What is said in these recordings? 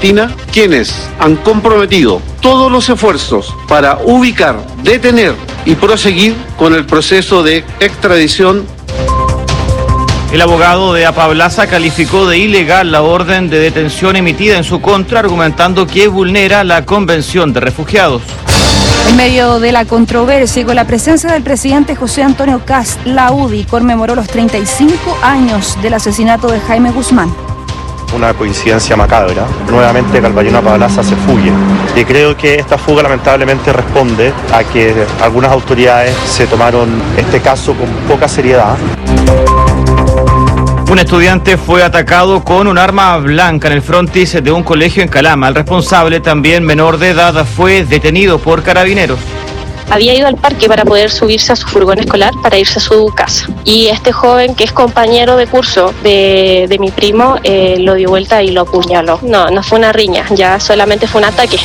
Argentina, quienes han comprometido todos los esfuerzos para ubicar, detener y proseguir con el proceso de extradición. El abogado de Apablaza calificó de ilegal la orden de detención emitida en su contra, argumentando que vulnera la Convención de Refugiados. En medio de la controversia y con la presencia del presidente José Antonio Kast, la UDI conmemoró los 35 años del asesinato de Jaime Guzmán. Una coincidencia macabra. Nuevamente Calvayón Apablaza se fugue. Y creo que esta fuga lamentablemente responde a que algunas autoridades se tomaron este caso con poca seriedad. Un estudiante fue atacado con un arma blanca en el frontis de un colegio en Calama. El responsable, también menor de edad, fue detenido por carabineros. Había ido al parque para poder subirse a su furgón escolar para irse a su casa. Y este joven, que es compañero de curso de mi primo, lo dio vuelta y lo apuñaló. No fue una riña, ya solamente fue un ataque.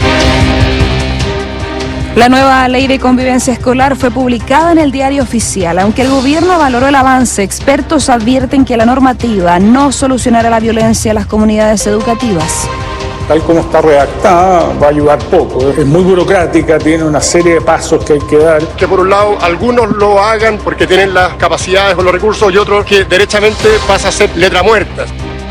La nueva ley de convivencia escolar fue publicada en el Diario Oficial. Aunque el gobierno valoró el avance, expertos advierten que la normativa no solucionará la violencia en las comunidades educativas. Tal como está redactada, va a ayudar poco. Es muy burocrática, tiene una serie de pasos que hay que dar. Que por un lado algunos lo hagan porque tienen las capacidades o los recursos y otros que derechamente pasa a ser letra muerta.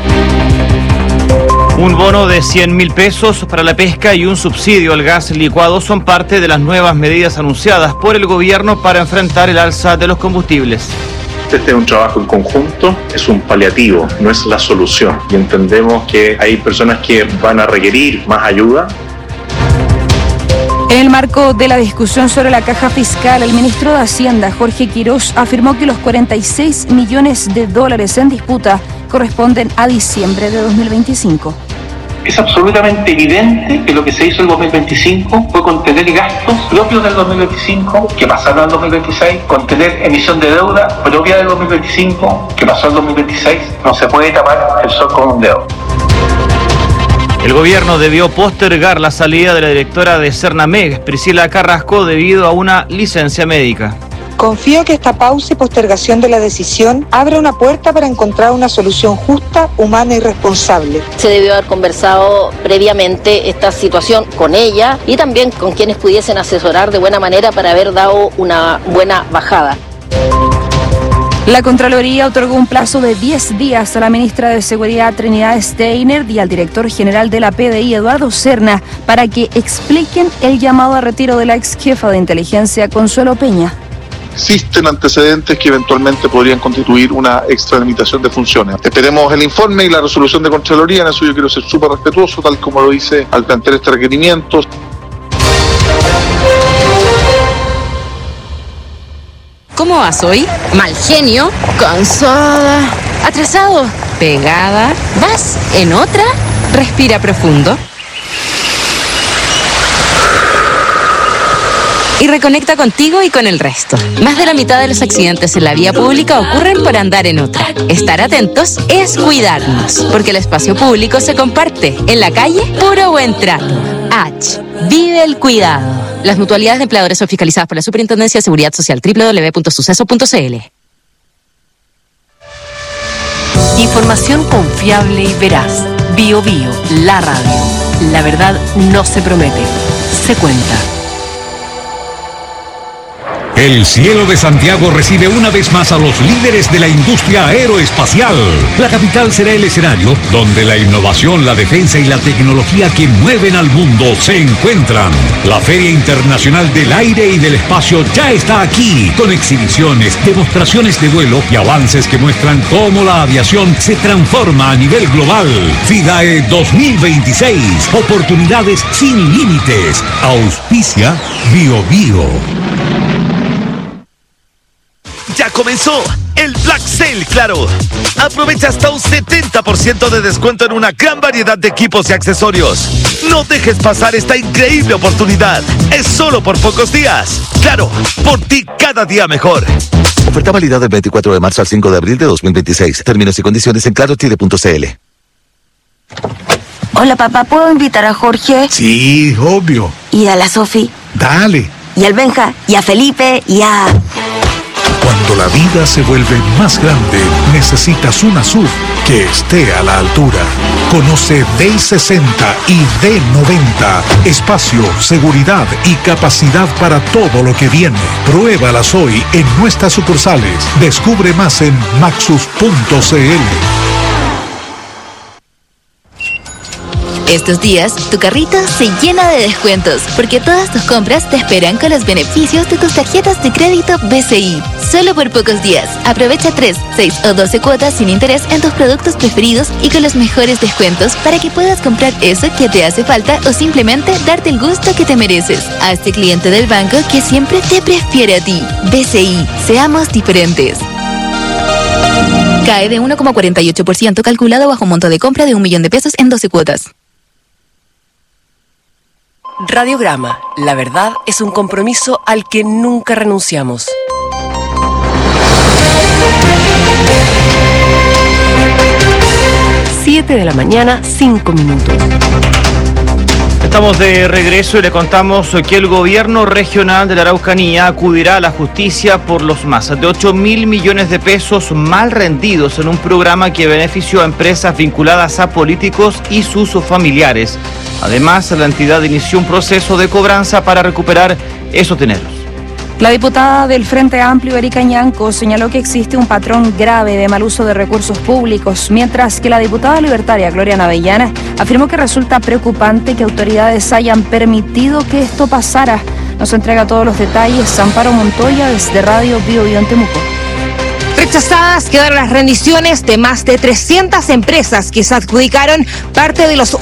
Un bono de 100.000 pesos para la pesca y un subsidio al gas licuado son parte de las nuevas medidas anunciadas por el gobierno para enfrentar el alza de los combustibles. Este es un trabajo en conjunto, es un paliativo, no es la solución. Y entendemos que hay personas que van a requerir más ayuda. En el marco de la discusión sobre la caja fiscal, el ministro de Hacienda, Jorge Quiroz, afirmó que los 46 millones de dólares en disputa corresponden a diciembre de 2025. Es absolutamente evidente que lo que se hizo en el 2025 fue contener gastos propios del 2025 que pasaron al 2026, contener emisión de deuda propia del 2025 que pasó al 2026. No se puede tapar el sol con un dedo. El gobierno debió postergar la salida de la directora de Cernameg, Priscila Carrasco, debido a una licencia médica. Confío que esta pausa y postergación de la decisión abra una puerta para encontrar una solución justa, humana y responsable. Se debió haber conversado previamente esta situación con ella y también con quienes pudiesen asesorar de buena manera para haber dado una buena bajada. La Contraloría otorgó un plazo de 10 días a la ministra de Seguridad Trinidad Steiner y al director general de la PDI Eduardo Serna para que expliquen el llamado a retiro de la ex jefa de inteligencia Consuelo Peña. Existen antecedentes que eventualmente podrían constituir una extralimitación de funciones. Esperemos el informe y la resolución de Contraloría, en eso yo quiero ser súper respetuoso, tal como lo hice al plantear este requerimiento. ¿Cómo vas hoy? Mal genio, cansada, atrasado, pegada. ¿Vas en otra? Respira profundo. Y reconecta contigo y con el resto. Más de la mitad de los accidentes en la vía pública ocurren por andar en otra. Estar atentos es cuidarnos, porque el espacio público se comparte. En la calle, puro buen trato. H. Vive el cuidado. Las mutualidades de empleadores son fiscalizadas por la Superintendencia de Seguridad Social. www.suceso.cl. Información confiable y veraz. Bio Bio, la radio. La verdad no se promete, se cuenta. El cielo de Santiago recibe una vez más a los líderes de la industria aeroespacial. La capital será el escenario donde la innovación, la defensa y la tecnología que mueven al mundo se encuentran. La Feria Internacional del Aire y del Espacio ya está aquí, con exhibiciones, demostraciones de vuelo y avances que muestran cómo la aviación se transforma a nivel global. FIDAE 2026, oportunidades sin límites. Auspicia Bio Bio. Ya comenzó el Black Sale Claro. Aprovecha hasta un 70% de descuento en una gran variedad de equipos y accesorios. No dejes pasar esta increíble oportunidad. Es solo por pocos días. Claro, por ti cada día mejor. Oferta válida del 24 de marzo al 5 de abril de 2026. Términos y condiciones en clarochile.cl. Hola papá, ¿puedo invitar a Jorge? Sí, obvio. ¿Y a la Sofi? Dale. ¿Y al Benja? ¿Y a Felipe? ¿Y a...? Cuando la vida se vuelve más grande, necesitas una SUV que esté a la altura. Conoce DI60 y D90. Espacio, seguridad y capacidad para todo lo que viene. Pruébalas hoy en nuestras sucursales. Descubre más en maxus.cl. Estos días, tu carrito se llena de descuentos, porque todas tus compras te esperan con los beneficios de tus tarjetas de crédito BCI. Solo por pocos días. Aprovecha 3, 6 o 12 cuotas sin interés en tus productos preferidos y con los mejores descuentos para que puedas comprar eso que te hace falta o simplemente darte el gusto que te mereces. Hazte cliente del banco que siempre te prefiere a ti. BCI. Seamos diferentes. Cae de 1,48% calculado bajo un monto de compra de 1 millón de pesos en 12 cuotas. Radiograma. La verdad es un compromiso al que nunca renunciamos. Siete de la mañana, 5 minutos. Estamos de regreso y le contamos que el gobierno regional de la Araucanía acudirá a la justicia por los más de 8.000 millones de pesos mal rendidos en un programa que benefició a empresas vinculadas a políticos y sus familiares. Además, la entidad inició un proceso de cobranza para recuperar esos dineros. La diputada del Frente Amplio, Erika Ñanco, señaló que existe un patrón grave de mal uso de recursos públicos, mientras que la diputada libertaria, Gloria Navellana, afirmó que resulta preocupante que autoridades hayan permitido que esto pasara. Nos entrega todos los detalles Amparo Montoya desde Radio Bio Bio en Temuco. Rechazadas quedaron las rendiciones de más de 300 empresas que se adjudicaron parte de los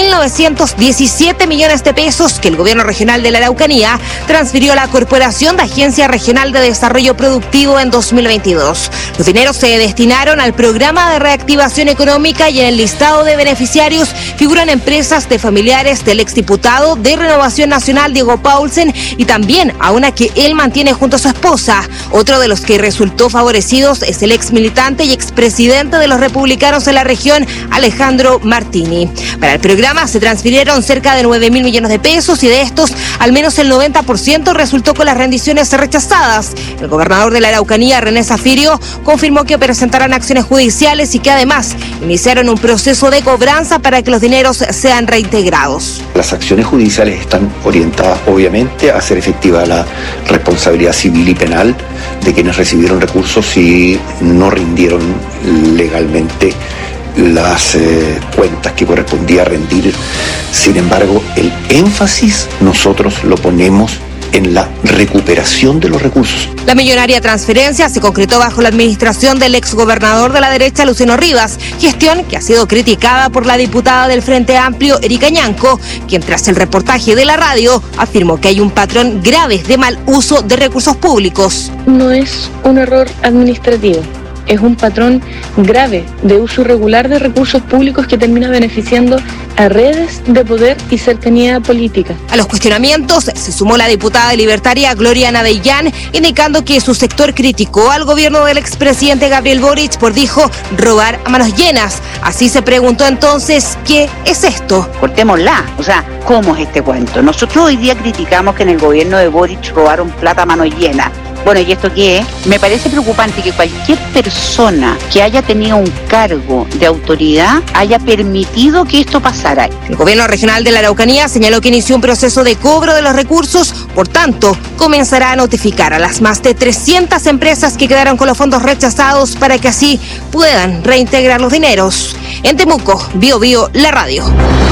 8.917 millones de pesos que el gobierno regional de la Araucanía transfirió a la Corporación de Agencia Regional de Desarrollo Productivo en 2022. Los dineros se destinaron al programa de reactivación económica y en el listado de beneficiarios figuran empresas de familiares del exdiputado de Renovación Nacional, Diego Paulsen, y también a una que él mantiene junto a su esposa. Otro de los que resultó favorecido es el ex militante y expresidente de los republicanos en la región, Alejandro Martini. Para el programa se transfirieron cerca de 9.000 millones de pesos y de estos, al menos el 90% resultó con las rendiciones rechazadas. El gobernador de la Araucanía, René Zafirio, confirmó que presentarán acciones judiciales y que además iniciaron un proceso de cobranza para que los dineros sean reintegrados. Las acciones judiciales están orientadas, obviamente, a hacer efectiva la responsabilidad civil y penal de quienes recibieron recursos y no rindieron legalmente las cuentas que correspondía rendir. Sin embargo, el énfasis nosotros lo ponemos en la recuperación de los recursos. La millonaria transferencia se concretó bajo la administración del exgobernador de la derecha, Luciano Rivas, gestión que ha sido criticada por la diputada del Frente Amplio, Erika Ñanco, quien tras el reportaje de la radio afirmó que hay un patrón grave de mal uso de recursos públicos. No es un error administrativo, es un patrón grave de uso irregular de recursos públicos que termina beneficiando a redes de poder y cercanía política. A los cuestionamientos se sumó la diputada libertaria Gloria Navellán, indicando que su sector criticó al gobierno del expresidente Gabriel Boric por, dijo, robar a manos llenas. Así se preguntó entonces, ¿qué es esto? Cortémosla, o sea, ¿cómo es este cuento? Nosotros hoy día criticamos que en el gobierno de Boric robaron plata a mano llena. Bueno, ¿y esto qué es? Me parece preocupante que cualquier persona que haya tenido un cargo de autoridad haya permitido que esto pasara. El gobierno regional de la Araucanía señaló que inició un proceso de cobro de los recursos, por tanto, comenzará a notificar a las más de 300 empresas que quedaron con los fondos rechazados para que así puedan reintegrar los dineros. En Temuco, Bio Bio, la radio.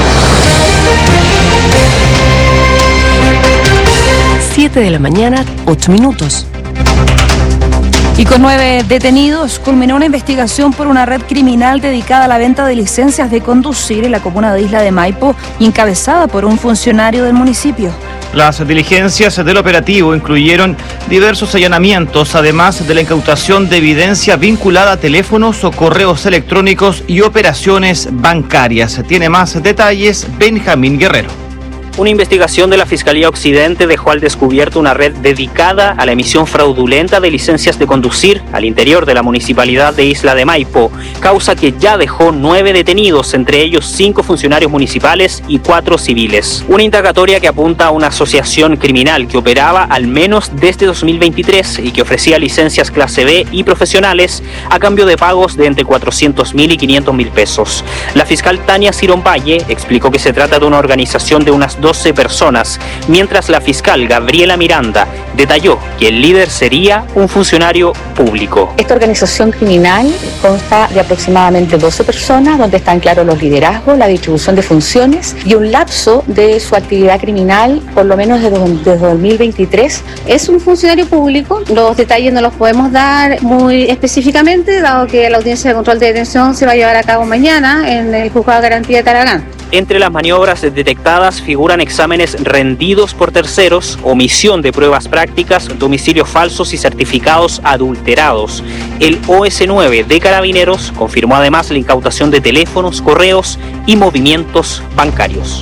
7 de la mañana, 8 minutos. Y con 9 detenidos, culminó una investigación por una red criminal dedicada a la venta de licencias de conducir en la comuna de Isla de Maipo y encabezada por un funcionario del municipio. Las diligencias del operativo incluyeron diversos allanamientos, además de la incautación de evidencia vinculada a teléfonos o correos electrónicos y operaciones bancarias. Tiene más detalles Benjamín Guerrero. Una investigación de la Fiscalía Occidente dejó al descubierto una red dedicada a la emisión fraudulenta de licencias de conducir al interior de la municipalidad de Isla de Maipo, causa que ya dejó 9 detenidos, entre ellos 5 funcionarios municipales y 4 civiles. Una indagatoria que apunta a una asociación criminal que operaba al menos desde 2023 y que ofrecía licencias clase B y profesionales a cambio de pagos de entre 400.000 y 500.000 pesos. La fiscal Tania Cirón Valle explicó que se trata de una organización de unas 12 personas, mientras la fiscal Gabriela Miranda detalló que el líder sería un funcionario público. Esta organización criminal consta de aproximadamente 12 personas, donde están claros los liderazgos, la distribución de funciones y un lapso de su actividad criminal, por lo menos desde 2023. Es un funcionario público, los detalles no los podemos dar muy específicamente, dado que la audiencia de control de detención se va a llevar a cabo mañana en el Juzgado de Garantía de Taragán. Entre las maniobras detectadas figuran exámenes rendidos por terceros, omisión de pruebas prácticas, domicilios falsos y certificados adulterados. El OS9 de Carabineros confirmó además la incautación de teléfonos, correos y movimientos bancarios.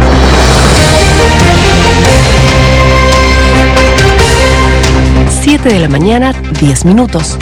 Siete de la mañana, 10 minutos.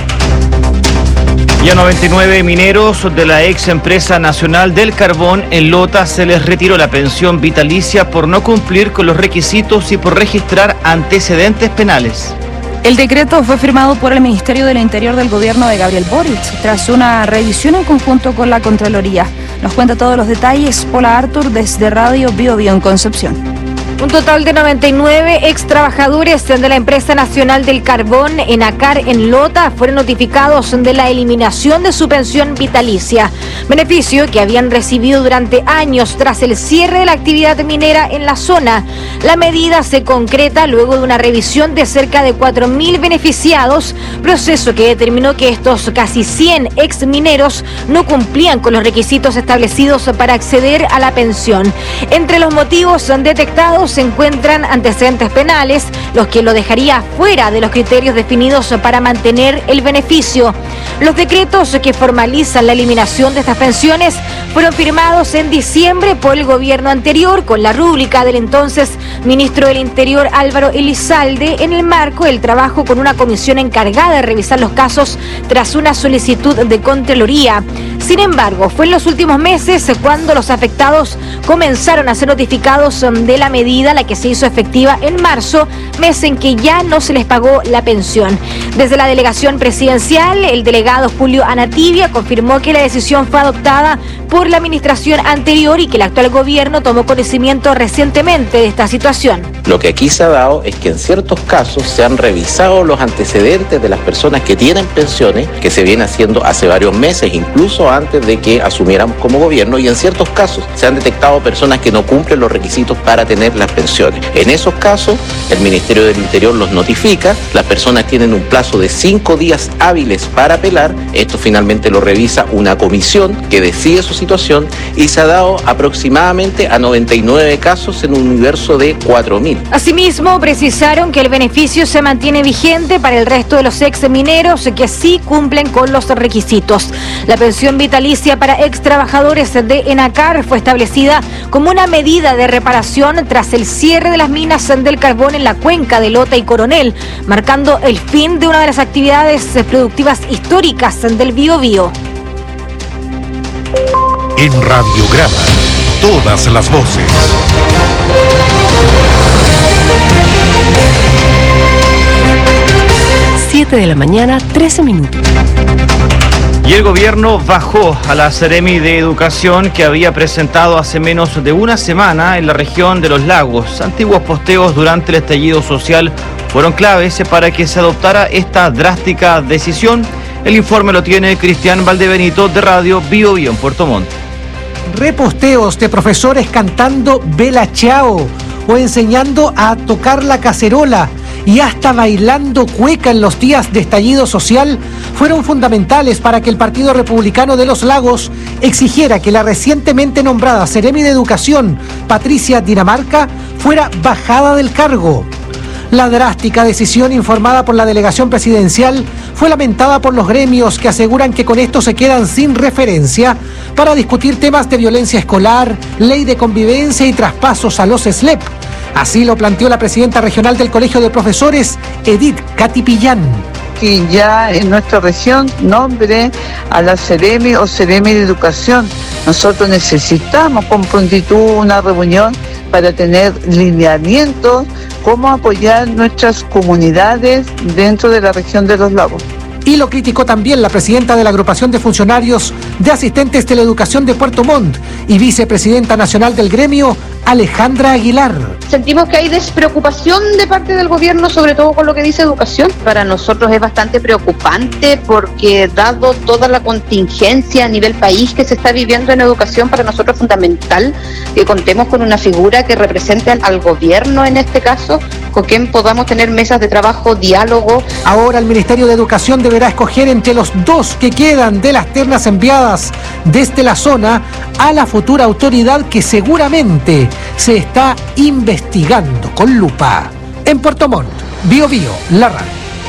Y a 99 mineros de la ex empresa nacional del carbón en Lota se les retiró la pensión vitalicia por no cumplir con los requisitos y por registrar antecedentes penales. El decreto fue firmado por el Ministerio del Interior del gobierno de Gabriel Boric tras una revisión en conjunto con la Contraloría. Nos cuenta todos los detalles Paula Artur desde Radio Bio Bio en Concepción. Un total de 99 ex trabajadores de la empresa nacional del carbón ENACAR en Lota fueron notificados de la eliminación de su pensión vitalicia, beneficio que habían recibido durante años tras el cierre de la actividad minera en la zona. La medida se concreta luego de una revisión de cerca de 4.000 beneficiados, proceso que determinó que estos casi 100 ex mineros no cumplían con los requisitos establecidos para acceder a la pensión. Entre los motivos detectados se encuentran antecedentes penales, los que lo dejaría fuera de los criterios definidos para mantener el beneficio. Los decretos que formalizan la eliminación de estas pensiones fueron firmados en diciembre por el gobierno anterior con la rúbrica del entonces ministro del Interior Álvaro Elizalde en el marco del trabajo con una comisión encargada de revisar los casos tras una solicitud de Contraloría. Sin embargo, fue en los últimos meses cuando los afectados comenzaron a ser notificados de la medida, la que se hizo efectiva en marzo, mes en que ya no se les pagó la pensión. Desde la delegación presidencial, el delegado Julio Anatibia confirmó que la decisión fue adoptada por la administración anterior y que el actual gobierno tomó conocimiento recientemente de esta situación. Lo que aquí se ha dado es que en ciertos casos se han revisado los antecedentes de las personas que tienen pensiones, que se viene haciendo hace varios meses, incluso antes de que asumiéramos como gobierno, y en ciertos casos se han detectado personas que no cumplen los requisitos para tener las pensiones. En esos casos, el Ministerio del Interior los notifica, las personas tienen un plazo de 5 días hábiles para apelar, esto finalmente lo revisa una comisión que decide su situación y se ha dado aproximadamente a 99 casos en un universo de 4.000. Asimismo, precisaron que el beneficio se mantiene vigente para el resto de los ex mineros que sí cumplen con los requisitos. La pensión vitalicia para ex trabajadores de ENACAR fue establecida como una medida de reparación tras el cierre de las minas del carbón en la cuenca de Lota y Coronel, marcando el fin de una de las actividades productivas históricas del Biobío. En Radiograma, todas las voces. 7 de la mañana, 13 minutos. Y el gobierno bajó a la Seremi de Educación que había presentado hace menos de una semana en la región de Los Lagos. Antiguos posteos durante el estallido social fueron claves para que se adoptara esta drástica decisión. El informe lo tiene Cristian Valdebenito de Radio Bio Bio en Puerto Montt. Reposteos de profesores cantando Bella Ciao o enseñando a tocar la cacerola y hasta bailando cueca en los días de estallido social fueron fundamentales para que el Partido Republicano de Los Lagos exigiera que la recientemente nombrada Seremi de Educación, Patricia Dinamarca, fuera bajada del cargo. La drástica decisión informada por la delegación presidencial fue fue lamentada por los gremios que aseguran que con esto se quedan sin referencia para discutir temas de violencia escolar, ley de convivencia y traspasos a los SLEP. Así lo planteó la presidenta regional del Colegio de Profesores, Edith Catipillán. Que ya en nuestra región nombre a la Ceremi o Ceremi de Educación. Nosotros necesitamos con prontitud una reunión para tener lineamientos, cómo apoyar nuestras comunidades dentro de la región de Los Lagos. Y lo criticó también la presidenta de la agrupación de funcionarios de asistentes de la educación de Puerto Montt y vicepresidenta nacional del gremio, Alejandra Aguilar. Sentimos que hay despreocupación de parte del gobierno, sobre todo con lo que dice educación. Para nosotros es bastante preocupante porque dado toda la contingencia a nivel país que se está viviendo en educación, para nosotros es fundamental que contemos con una figura que represente al gobierno en este caso, con quien podamos tener mesas de trabajo, diálogo. Ahora el Ministerio de Educación deberá escoger entre los 2 que quedan de las ternas enviadas desde la zona a la futura autoridad que seguramente se está investigando con lupa. En Puerto Montt, Bío Bío, la radio.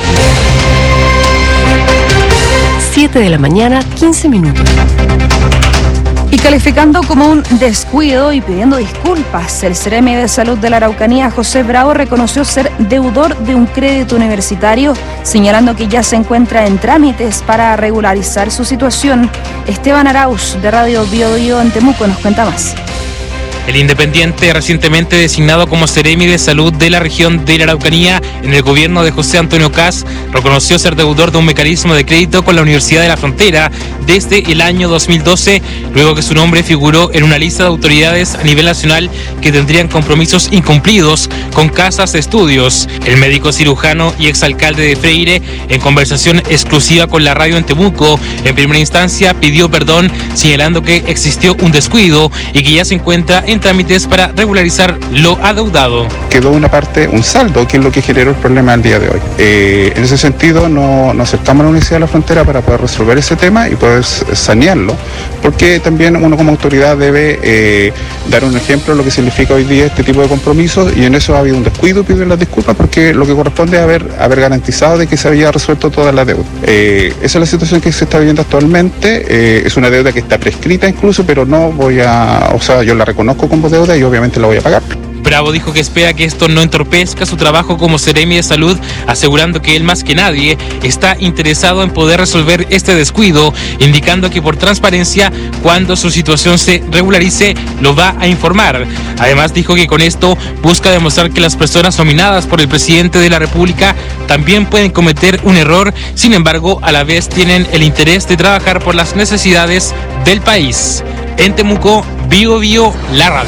7 de la mañana, 15 minutos. Y calificando como un descuido y pidiendo disculpas, el Ceremi de Salud de la Araucanía, José Bravo, reconoció ser deudor de un crédito universitario, señalando que ya se encuentra en trámites para regularizar su situación. Esteban Arauz, de Radio Bío Bío en Temuco, nos cuenta más. El independiente, recientemente designado como Ceremi de Salud de la región de la Araucanía en el gobierno de José Antonio Kast, reconoció ser deudor de un mecanismo de crédito con la Universidad de la Frontera desde el año 2012, luego que su nombre figuró en una lista de autoridades a nivel nacional que tendrían compromisos incumplidos con casas de estudios. El médico cirujano y exalcalde de Freire, en conversación exclusiva con la radio en Temuco, en primera instancia pidió perdón, señalando que existió un descuido y que ya se encuentra en trámites para regularizar lo adeudado. Quedó una parte, un saldo, que es lo que generó el problema al día de hoy. En ese sentido, nos acercamos a la Universidad de la Frontera para poder resolver ese tema y poder sanearlo, porque también uno como autoridad debe dar un ejemplo de lo que significa hoy día este tipo de compromisos, y en eso ha habido un descuido, pido las disculpas, porque lo que corresponde es haber garantizado de que se había resuelto toda la deuda. Esa es la situación que se está viviendo actualmente. Es una deuda que está prescrita incluso, pero no voy a, yo la reconozco como deuda y obviamente la voy a pagar. Bravo dijo que espera que esto no entorpezca su trabajo como Ceremi de Salud, asegurando que él más que nadie está interesado en poder resolver este descuido, indicando que por transparencia, cuando su situación se regularice, lo va a informar. Además dijo que con esto busca demostrar que las personas nominadas por el presidente de la República también pueden cometer un error, sin embargo, a la vez tienen el interés de trabajar por las necesidades del país. En Temuco, Bío Bío, la radio.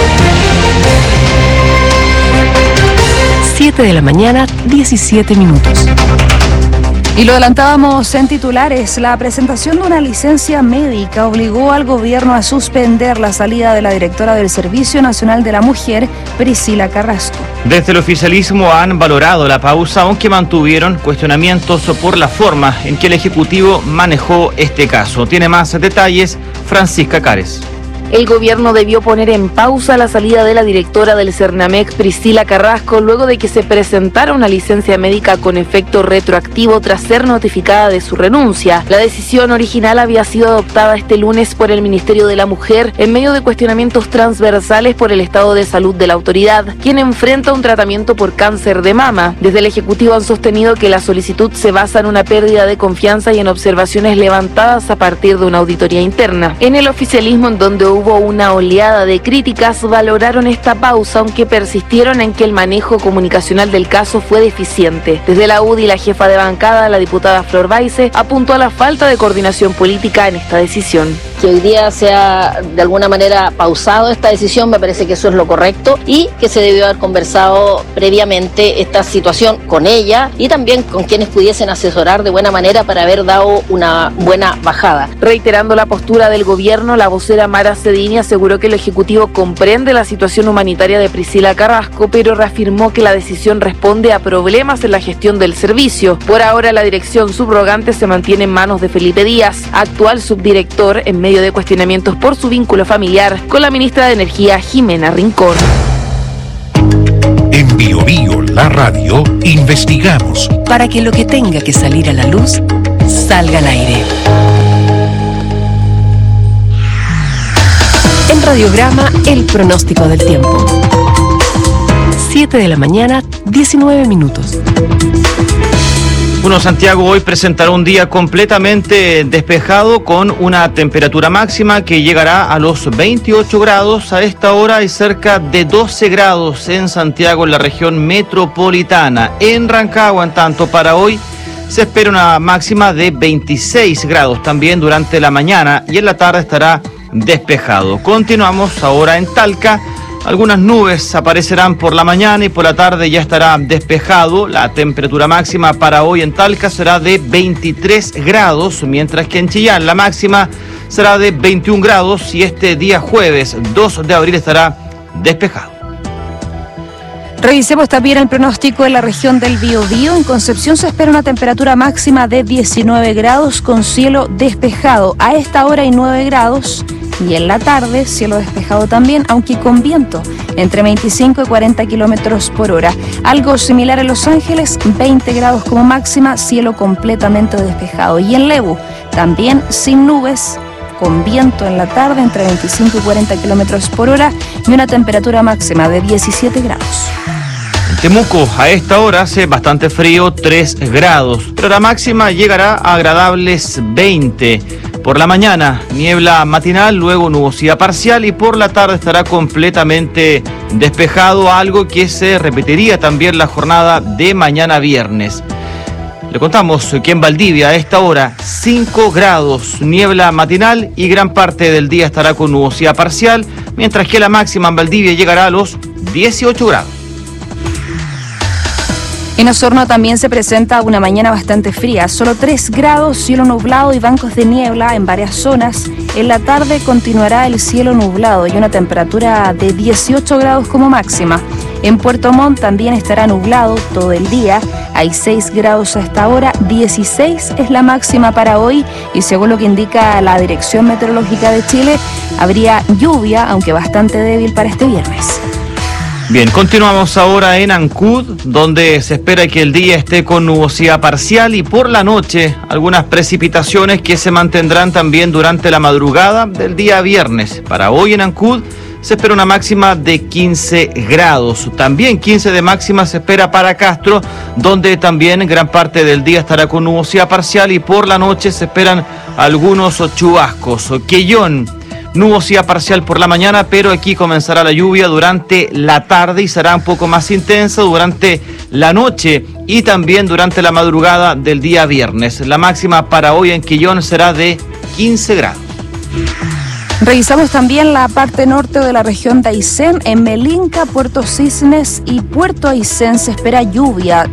7 de la mañana, 17 minutos. Y lo adelantábamos en titulares, la presentación de una licencia médica obligó al gobierno a suspender la salida de la directora del Servicio Nacional de la Mujer, Priscila Carrasco. Desde el oficialismo han valorado la pausa, aunque mantuvieron cuestionamientos por la forma en que el Ejecutivo manejó este caso. Tiene más detalles Francisca Cares. El gobierno debió poner en pausa la salida de la directora del Cernamex, Priscila Carrasco, luego de que se presentara una licencia médica con efecto retroactivo tras ser notificada de su renuncia. La decisión original había sido adoptada este lunes por el Ministerio de la Mujer en medio de cuestionamientos transversales por el estado de salud de la autoridad, quien enfrenta un tratamiento por cáncer de mama. Desde el Ejecutivo han sostenido que la solicitud se basa en una pérdida de confianza y en observaciones levantadas a partir de una auditoría interna. En el oficialismo, en donde hubo una oleada de críticas, valoraron esta pausa, aunque persistieron en que el manejo comunicacional del caso fue deficiente. Desde la UDI, la jefa de bancada, la diputada Flor Baize, apuntó a la falta de coordinación política en esta decisión. Que hoy día sea de alguna manera pausado esta decisión, me parece que eso es lo correcto, y que se debió haber conversado previamente esta situación con ella y también con quienes pudiesen asesorar de buena manera para haber dado una buena bajada. Reiterando la postura del gobierno, la vocera Mara Cedini aseguró que el Ejecutivo comprende la situación humanitaria de Priscila Carrasco, pero reafirmó que la decisión responde a problemas en la gestión del servicio. Por ahora, la dirección subrogante se mantiene en manos de Felipe Díaz, actual subdirector, en medio de cuestionamientos por su vínculo familiar con la ministra de Energía, Jimena Rincón. En Bio Bio, la radio, investigamos para que lo que tenga que salir a la luz salga al aire. En Radiograma, el pronóstico del tiempo. 7 de la mañana, 19 minutos. Bueno, Santiago hoy presentará un día completamente despejado con una temperatura máxima que llegará a los 28 grados. A esta hora hay cerca de 12 grados en Santiago, en la región metropolitana. En Rancagua, en tanto, para hoy se espera una máxima de 26 grados también durante la mañana y en la tarde estará despejado. Continuamos ahora en Talca. Algunas nubes aparecerán por la mañana y por la tarde ya estará despejado. La temperatura máxima para hoy en Talca será de 23 grados, mientras que en Chillán la máxima será de 21 grados y este día jueves 2 de abril estará despejado. Revisemos también el pronóstico en la región del Biobío. En Concepción se espera una temperatura máxima de 19 grados con cielo despejado. A esta hora hay 9 grados y en la tarde cielo despejado también, aunque con viento entre 25 y 40 kilómetros por hora. Algo similar en Los Ángeles, 20 grados como máxima, cielo completamente despejado. Y en Lebu también sin nubes, con viento en la tarde entre 25 y 40 kilómetros por hora y una temperatura máxima de 17 grados. En Temuco a esta hora hace bastante frío, 3 grados, pero la máxima llegará a agradables 20. Por la mañana, niebla matinal, luego nubosidad parcial y por la tarde estará completamente despejado, algo que se repetiría también la jornada de mañana viernes. Le contamos que en Valdivia a esta hora 5 grados, niebla matinal y gran parte del día estará con nubosidad parcial, mientras que la máxima en Valdivia llegará a los 18 grados. En Osorno también se presenta una mañana bastante fría, solo 3 grados, cielo nublado y bancos de niebla en varias zonas. En la tarde continuará el cielo nublado y una temperatura de 18 grados como máxima. En Puerto Montt también estará nublado todo el día, hay 6 grados a esta hora, 16 es la máxima para hoy y según lo que indica la Dirección Meteorológica de Chile, habría lluvia, aunque bastante débil para este viernes. Bien, continuamos ahora en Ancud, donde se espera que el día esté con nubosidad parcial y por la noche algunas precipitaciones que se mantendrán también durante la madrugada del día viernes. Para hoy en Ancud se espera una máxima de 15 grados. También 15 de máxima se espera para Castro, donde también gran parte del día estará con nubosidad parcial y por la noche se esperan algunos chubascos. Quellón, nubosidad parcial por la mañana, pero aquí comenzará la lluvia durante la tarde y será un poco más intensa durante la noche y también durante la madrugada del día viernes. La máxima para hoy en Quillón será de 15 grados. Revisamos también la parte norte de la región de Aysén. En Melinca, Puerto Cisnes y Puerto Aysén se espera lluvia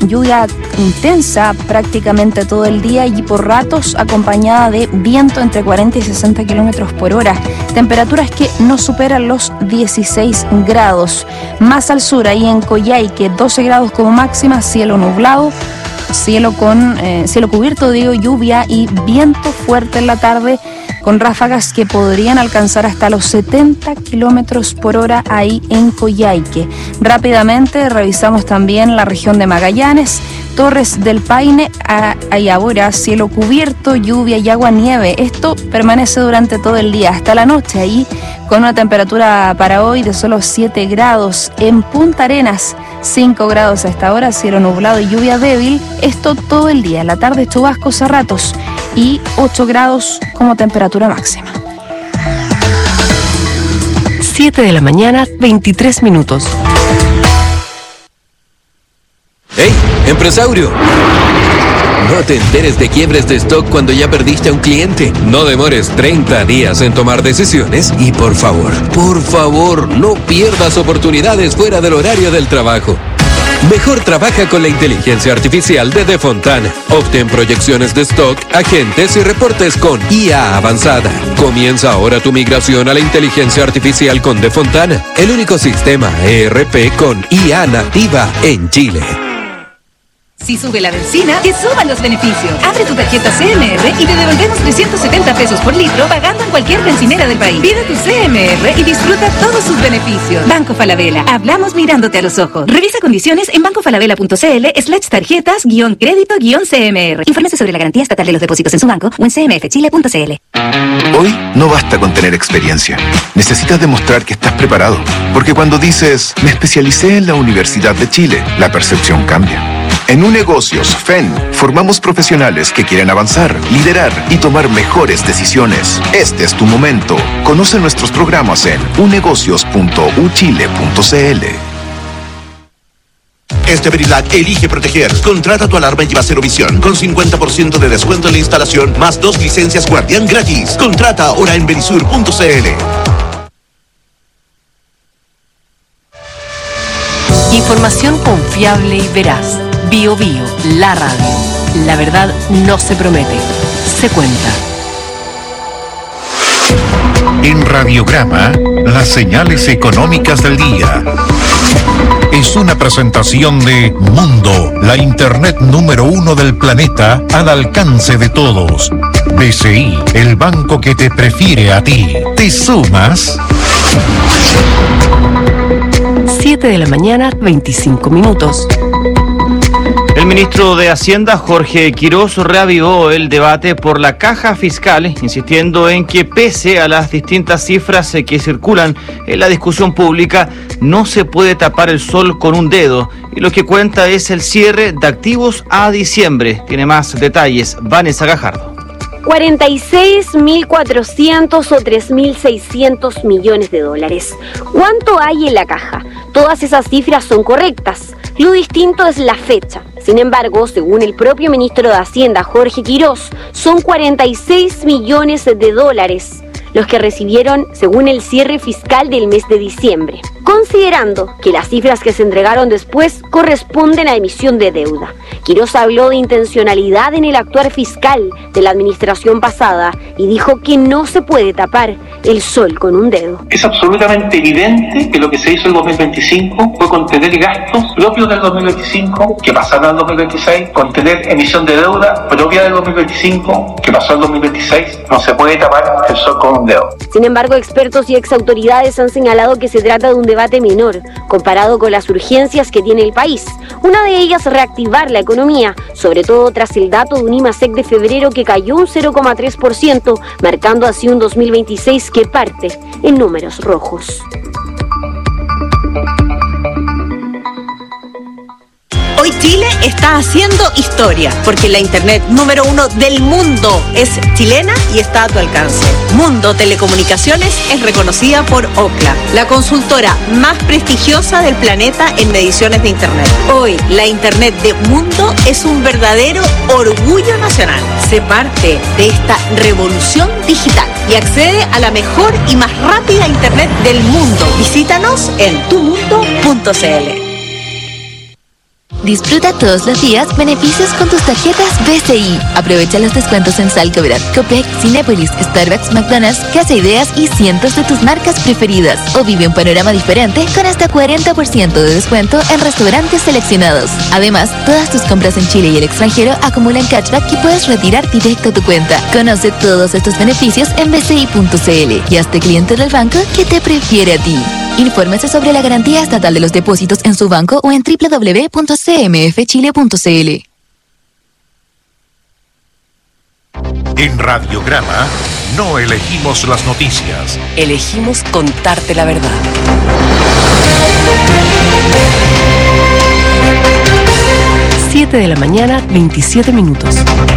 intensa prácticamente todo el día y por ratos acompañada de viento entre 40 y 60 kilómetros por hora. Temperaturas que no superan los 16 grados. Más al sur, ahí en Coyhaique, 12 grados como máxima, cielo nublado. Cielo cubierto, lluvia y viento fuerte en la tarde con ráfagas que podrían alcanzar hasta los 70 kilómetros por hora ahí en Coyhaique. Rápidamente revisamos también la región de Magallanes, Torres del Paine, hay ahora cielo cubierto, lluvia y agua-nieve. Esto permanece durante todo el día, hasta la noche ahí, con una temperatura para hoy de solo 7 grados. En Punta Arenas, 5 grados a esta hora, cielo nublado y lluvia débil. Esto todo el día, en la tarde chubascos a ratos y 8 grados como temperatura máxima. 7 de la mañana, 23 minutos. ¡Hey, empresario! No te enteres de quiebres de stock cuando ya perdiste a un cliente. No demores 30 días en tomar decisiones y por favor, no pierdas oportunidades fuera del horario del trabajo. Mejor trabaja con la inteligencia artificial de Defontana. Obtén proyecciones de stock, agentes y reportes con IA avanzada. Comienza ahora tu migración a la inteligencia artificial con Defontana, el único sistema ERP con IA nativa en Chile. Si sube la benzina, que suban los beneficios. Abre tu tarjeta CMR y te devolvemos 370 pesos por litro pagando en cualquier bencinera del país. Pide tu CMR y disfruta todos sus beneficios. Banco Falabella. Hablamos mirándote a los ojos. Revisa condiciones en bancofalabella.cl/tarjetas-crédito-CMR. Infórmese sobre la garantía estatal de los depósitos en su banco o en cmfchile.cl. Hoy no basta con tener experiencia. Necesitas demostrar que estás preparado. Porque cuando dices, me especialicé en la Universidad de Chile, la percepción cambia. En Unegocios FEN formamos profesionales que quieren avanzar, liderar y tomar mejores decisiones. Este es tu momento. Conoce nuestros programas en unegocios.uchile.cl. Este Verilak elige proteger. Contrata tu alarma y lleva Cero Visión con 50% de descuento en la instalación más 2 licencias Guardián gratis. Contrata ahora en verisur.cl. Información confiable y veraz. Bio Bio, la radio. La verdad no se promete, se cuenta. En Radiograma, las señales económicas del día. Es una presentación de Mundo, la internet número 1 del planeta al alcance de todos. BCI, el banco que te prefiere a ti. ¿Te sumas? 7 de la mañana, 25 minutos. El ministro de Hacienda, Jorge Quirós, reavivó el debate por la caja fiscal, insistiendo en que pese a las distintas cifras que circulan en la discusión pública, no se puede tapar el sol con un dedo y lo que cuenta es el cierre de activos a diciembre. Tiene más detalles Vanessa Gajardo. 46.400 o 3.600 millones de dólares. ¿Cuánto hay en la caja? Todas esas cifras son correctas. Lo distinto es la fecha. Sin embargo, según el propio ministro de Hacienda, Jorge Quirós, son 46 millones de dólares los que recibieron según el cierre fiscal del mes de diciembre, considerando que las cifras que se entregaron después corresponden a emisión de deuda. Quirós habló de intencionalidad en el actuar fiscal de la administración pasada y dijo que no se puede tapar el sol con un dedo. Es absolutamente evidente que lo que se hizo en 2025 fue contener gastos propios del 2025 que pasaron al 2026, contener emisión de deuda propia del 2025 que pasó al 2026. No se puede tapar el sol con un dedo. Sin embargo, expertos y exautoridades han señalado que se trata de un debate menor comparado con las urgencias que tiene el país. Una de ellas, reactivar la economía, sobre todo tras el dato de un IMASEC de febrero que cayó un 0,3%, marcando así un 2026 que parte en números rojos. Hoy Chile está haciendo historia, porque la internet número 1 del mundo es chilena y está a tu alcance. Mundo Telecomunicaciones es reconocida por Ookla, la consultora más prestigiosa del planeta en mediciones de internet. Hoy, la internet de Mundo es un verdadero orgullo nacional. Sé parte de esta revolución digital y accede a la mejor y más rápida internet del mundo. Visítanos en tumundo.cl. Disfruta todos los días beneficios con tus tarjetas BCI. Aprovecha los descuentos en Salcobrad, Copec, Cinépolis, Starbucks, McDonald's, Casa Ideas y cientos de tus marcas preferidas. O vive un panorama diferente con hasta 40% de descuento en restaurantes seleccionados. Además, todas tus compras en Chile y el extranjero acumulan cashback que puedes retirar directo a tu cuenta. Conoce todos estos beneficios en bci.cl y hazte cliente del banco que te prefiere a ti. Infórmese sobre la garantía estatal de los depósitos en su banco o en www.cmfchile.cl. En Radiograma no elegimos las noticias. Elegimos contarte la verdad. 7 de la mañana, 27 minutos.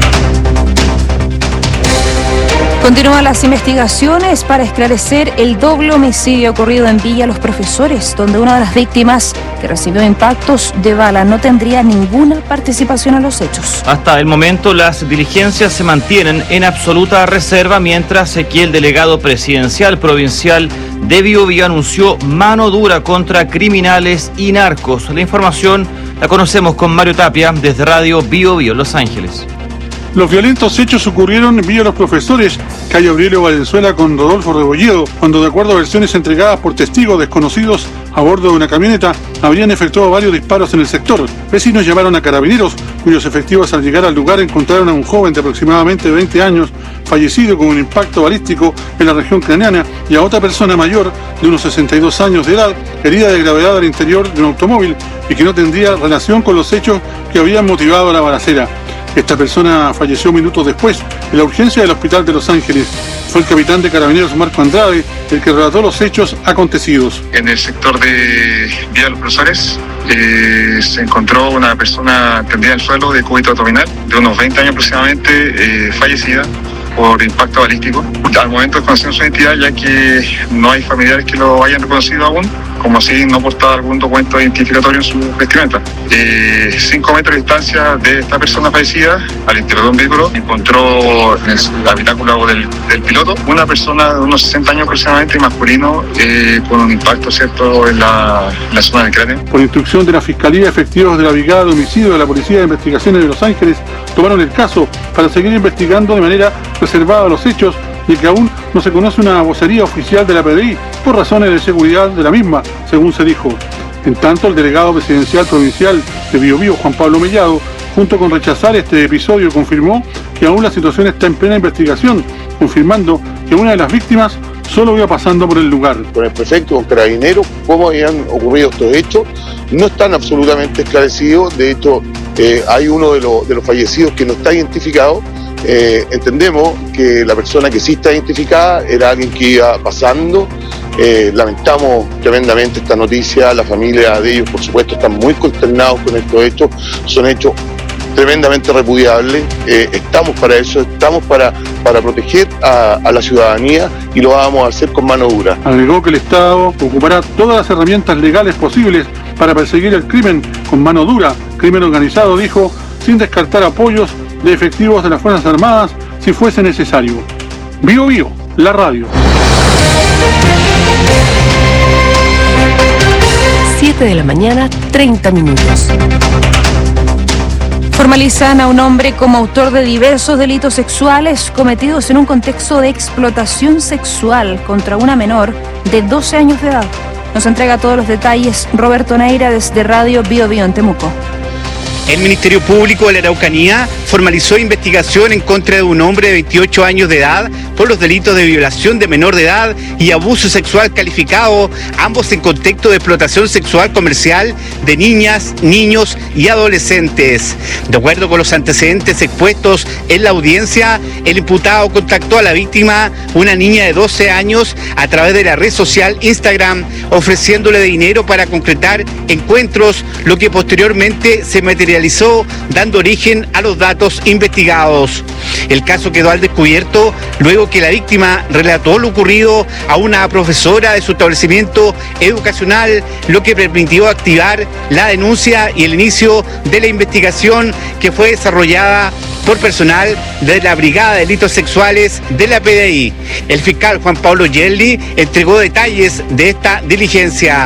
Continúan las investigaciones para esclarecer el doble homicidio ocurrido en Villa Los Profesores, donde una de las víctimas, que recibió impactos de bala, no tendría ninguna participación en los hechos. Hasta el momento, las diligencias se mantienen en absoluta reserva, mientras que el delegado presidencial provincial de Bio Bio anunció mano dura contra criminales y narcos. La información la conocemos con Mario Tapia desde Radio Bio Bio, Los Ángeles. Los violentos hechos ocurrieron en Villa Los Profesores, calle Aurelio Valenzuela con Rodolfo Rebolledo, cuando de acuerdo a versiones entregadas por testigos desconocidos a bordo de una camioneta, habrían efectuado varios disparos en el sector. Vecinos llamaron a carabineros, cuyos efectivos al llegar al lugar encontraron a un joven de aproximadamente 20 años, fallecido con un impacto balístico en la región craneana, y a otra persona mayor de unos 62 años de edad, herida de gravedad al interior de un automóvil y que no tendría relación con los hechos que habían motivado la balacera. Esta persona falleció minutos después en la urgencia del Hospital de Los Ángeles. Fue el capitán de Carabineros Marco Andrade el que relató los hechos acontecidos. En el sector de Villa de los Profesores se encontró una persona tendida en el suelo de cúbito abdominal, de unos 20 años aproximadamente, fallecida por impacto balístico. Al momento desconocemos su identidad, ya que no hay familiares que lo hayan reconocido aún, como si no portaba algún documento identificatorio en su vestimenta. 5 metros de distancia de esta persona fallecida, al interior de un vehículo, encontró en el habitáculo del piloto una persona de unos 60 años aproximadamente, masculino, con un impacto, ¿cierto?, en la zona del cráneo. Por instrucción de la Fiscalía, efectivos de la Brigada de Homicidio de la Policía de Investigaciones de Los Ángeles tomaron el caso para seguir investigando de manera reservada los hechos, y que aún no se conoce una vocería oficial de la PDI por razones de seguridad de la misma, según se dijo. En tanto, el delegado presidencial provincial de Biobío, Juan Pablo Mellado, junto con rechazar este episodio, confirmó que aún la situación está en plena investigación, confirmando que una de las víctimas solo iba pasando por el lugar. Con el prefecto, con Carabineros, cómo habían ocurrido estos hechos, no están absolutamente esclarecidos. De hecho, hay uno de los fallecidos que no está identificado. Entendemos que la persona que sí está identificada era alguien que iba pasando. Lamentamos tremendamente esta noticia. La familia de ellos, por supuesto, están muy consternados con estos hechos. Son hechos tremendamente repudiables. Estamos para eso, estamos para proteger a la ciudadanía, y lo vamos a hacer con mano dura. Agregó que el Estado ocupará todas las herramientas legales posibles para perseguir el crimen con mano dura, crimen organizado, dijo, sin descartar apoyos de efectivos de las Fuerzas Armadas si fuese necesario. Bio Bio, la radio. 7 de la mañana, 30 minutos. Formalizan a un hombre como autor de diversos delitos sexuales cometidos en un contexto de explotación sexual contra una menor de 12 años de edad. Nos entrega todos los detalles Roberto Neira desde Radio Bio Bio en Temuco. El Ministerio Público de la Araucanía formalizó investigación en contra de un hombre de 28 años de edad por los delitos de violación de menor de edad y abuso sexual calificado, ambos en contexto de explotación sexual comercial de niñas, niños y adolescentes. De acuerdo con los antecedentes expuestos en la audiencia, el imputado contactó a la víctima, una niña de 12 años, a través de la red social Instagram, ofreciéndole dinero para concretar encuentros, lo que posteriormente se materializó, dando origen a los datos investigados. El caso quedó al descubierto luego que la víctima relató lo ocurrido a una profesora de su establecimiento educacional, lo que permitió activar la denuncia y el inicio de la investigación, que fue desarrollada por personal de la Brigada de Delitos Sexuales de la PDI. El fiscal Juan Pablo Yelli entregó detalles de esta diligencia.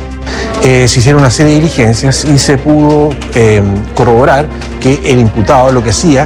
Se hicieron una serie de diligencias y se pudo corroborar que el imputado lo que hacía,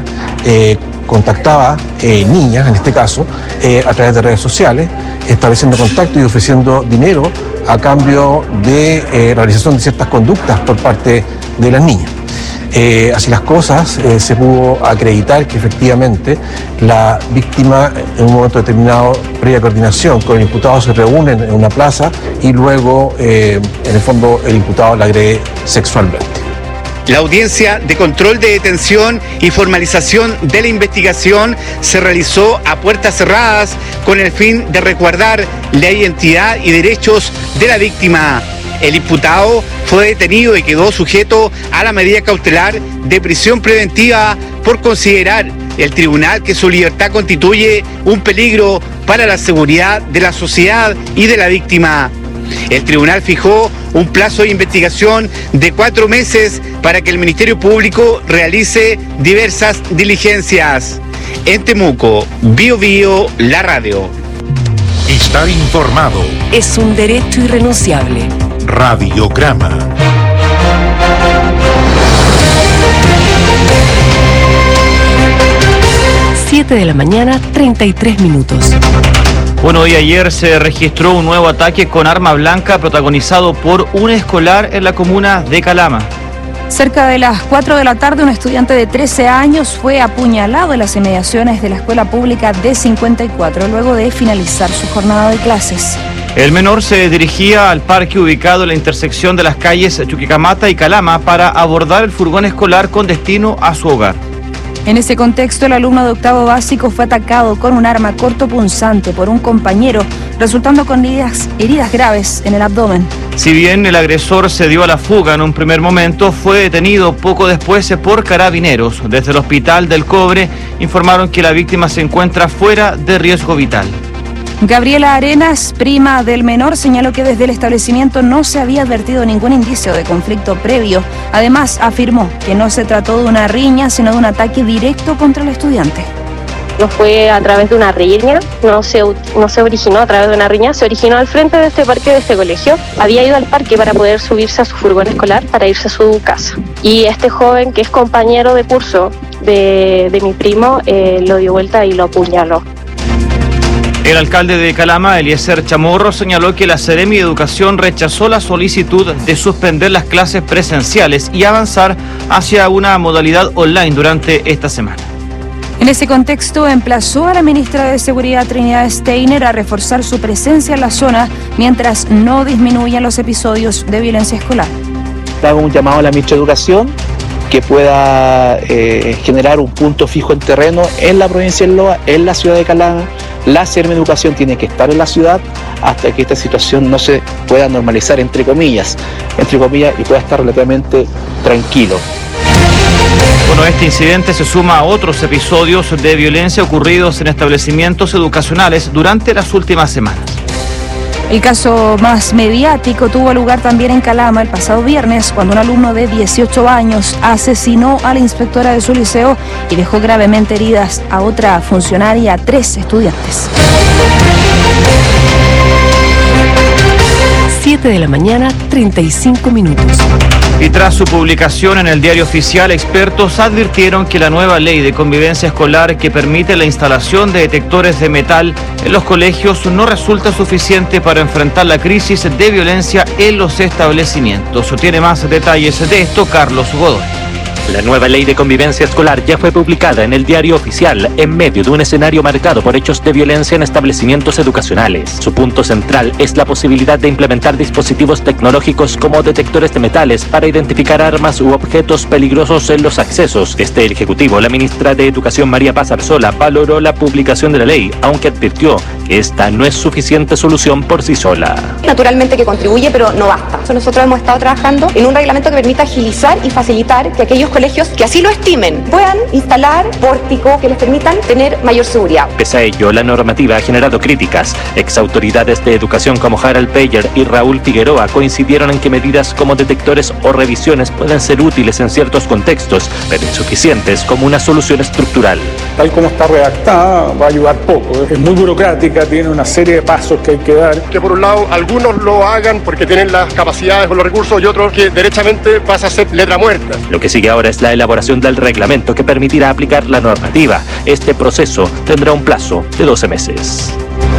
contactaba niñas, en este caso, a través de redes sociales, estableciendo contacto y ofreciendo dinero a cambio de realización de ciertas conductas por parte de las niñas. Así las cosas, se pudo acreditar que efectivamente la víctima, en un momento determinado, previa coordinación con el imputado, se reúnen en una plaza y luego, en el fondo, el imputado la agrede sexualmente. La audiencia de control de detención y formalización de la investigación se realizó a puertas cerradas con el fin de resguardar la identidad y derechos de la víctima. El imputado fue detenido y quedó sujeto a la medida cautelar de prisión preventiva por considerar el tribunal que su libertad constituye un peligro para la seguridad de la sociedad y de la víctima. El tribunal fijó un plazo de investigación de 4 meses para que el Ministerio Público realice diversas diligencias. En Temuco, Bio Bio, la radio. Estar informado es un derecho irrenunciable. Radiograma. 7 de la mañana, 33 minutos. Bueno, hoy ayer se registró un nuevo ataque con arma blanca protagonizado por un escolar en la comuna de Calama. Cerca de las 4 de la tarde, un estudiante de 13 años fue apuñalado en las inmediaciones de la escuela pública D54 luego de finalizar su jornada de clases. El menor se dirigía al parque ubicado en la intersección de las calles Chuquicamata y Calama para abordar el furgón escolar con destino a su hogar. En ese contexto, el alumno de octavo básico fue atacado con un arma cortopunzante por un compañero, resultando con heridas graves en el abdomen. Si bien el agresor se dio a la fuga en un primer momento, fue detenido poco después por carabineros. Desde el Hospital del Cobre informaron que la víctima se encuentra fuera de riesgo vital. Gabriela Arenas, prima del menor, señaló que desde el establecimiento no se había advertido ningún indicio de conflicto previo. Además, afirmó que no se trató de una riña, sino de un ataque directo contra el estudiante. No fue a través de una riña, no se originó a través de una riña, se originó al frente de este parque, de este colegio. Había ido al parque para poder subirse a su furgón escolar para irse a su casa. Y este joven, que es compañero de curso de mi primo, lo dio vuelta y lo apuñaló. El alcalde de Calama, Eliezer Chamorro, señaló que la Seremi de Educación rechazó la solicitud de suspender las clases presenciales y avanzar hacia una modalidad online durante esta semana. En ese contexto, emplazó a la ministra de Seguridad, Trinidad Steiner, a reforzar su presencia en la zona mientras no disminuyan los episodios de violencia escolar. Hago un llamado a la ministra de Educación que pueda generar un punto fijo en terreno en la provincia de Loa, en la ciudad de Calama. La Seremi de Educación tiene que estar en la ciudad hasta que esta situación no se pueda normalizar, entre comillas, y pueda estar relativamente tranquilo. Bueno, este incidente se suma a otros episodios de violencia ocurridos en establecimientos educacionales durante las últimas semanas. El caso más mediático tuvo lugar también en Calama el pasado viernes, cuando un alumno de 18 años asesinó a la inspectora de su liceo y dejó gravemente heridas a otra funcionaria y a 3 estudiantes. 7 de la mañana, 35 minutos. Y tras su publicación en el Diario Oficial, expertos advirtieron que la nueva ley de convivencia escolar que permite la instalación de detectores de metal en los colegios no resulta suficiente para enfrentar la crisis de violencia en los establecimientos. Tiene más detalles de esto Carlos Godoy. La nueva ley de convivencia escolar ya fue publicada en el Diario Oficial en medio de un escenario marcado por hechos de violencia en establecimientos educacionales. Su punto central es la posibilidad de implementar dispositivos tecnológicos como detectores de metales para identificar armas u objetos peligrosos en los accesos. Desde el Ejecutivo, la ministra de Educación María Paz Arzola valoró la publicación de la ley, aunque advirtió que esta no es suficiente solución por sí sola. Naturalmente que contribuye, pero no basta. Nosotros hemos estado trabajando en un reglamento que permita agilizar y facilitar que aquellos colegios que así lo estimen puedan instalar pórticos que les permitan tener mayor seguridad. Pese a ello, la normativa ha generado críticas. Exautoridades de educación como Harald Peyer y Raúl Figueroa coincidieron en que medidas como detectores o revisiones pueden ser útiles en ciertos contextos, pero insuficientes como una solución estructural. Tal como está redactada, va a ayudar poco. Es muy burocrática, tiene una serie de pasos que hay que dar. Que por un lado algunos lo hagan porque tienen las capacidades o los recursos y otros que derechamente pasa a ser letra muerta. Lo que sigue ahora es la elaboración del reglamento que permitirá aplicar la normativa. Este proceso tendrá un plazo de 12 meses.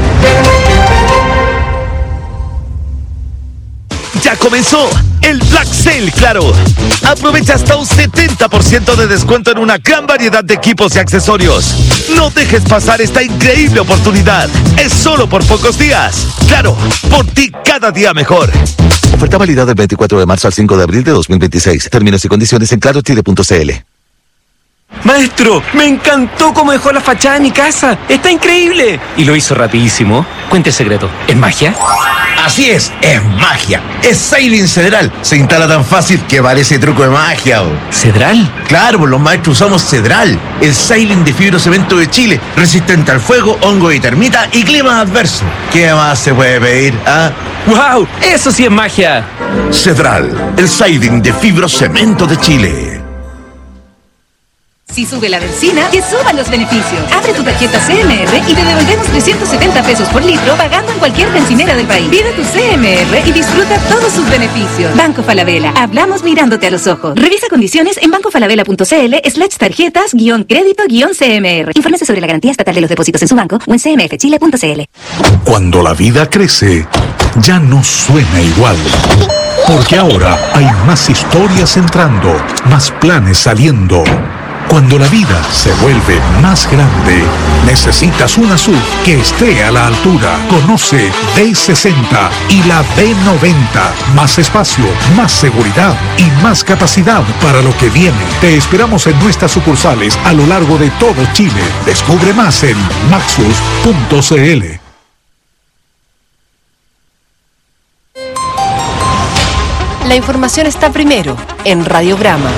Ya comenzó el Black Sale Claro. Aprovecha hasta un 70% de descuento en una gran variedad de equipos y accesorios. No dejes pasar esta increíble oportunidad. Es solo por pocos días. Claro, por ti cada día mejor. Oferta válida del 24 de marzo al 5 de abril de 2026. Términos y condiciones en clarochile.cl. Maestro, me encantó cómo dejó la fachada de mi casa. ¡Está increíble! Y lo hizo rapidísimo. Cuente el secreto. ¿Es magia? Así es magia. Es Cedral Cedral. Se instala tan fácil que parece truco de magia. ¿Cedral? Claro, los maestros usamos Cedral, el Ceiling de fibrocemento de Chile, resistente al fuego, hongo y termita y clima adverso. ¿Qué más se puede pedir? ¡Wow! ¡Eso sí es magia! Cedral, el Ceiling de fibrocemento de Chile. Si sube la benzina, que suban los beneficios. Abre tu tarjeta CMR y te devolvemos 370 pesos por litro pagando en cualquier bencinera del país. Pide tu CMR y disfruta todos sus beneficios. Banco Falabella. Hablamos mirándote a los ojos. Revisa condiciones en bancofalabella.cl/tarjetas-crédito-CMR. Infórmese sobre la garantía estatal de los depósitos en su banco o en cmfchile.cl. Cuando la vida crece, ya no suena igual. Porque ahora hay más historias entrando, más planes saliendo. Cuando la vida se vuelve más grande, necesitas una SUV que esté a la altura. Conoce D60 y la D90. Más espacio, más seguridad y más capacidad para lo que viene. Te esperamos en nuestras sucursales a lo largo de todo Chile. Descubre más en maxus.cl. La información está primero en Radiograma.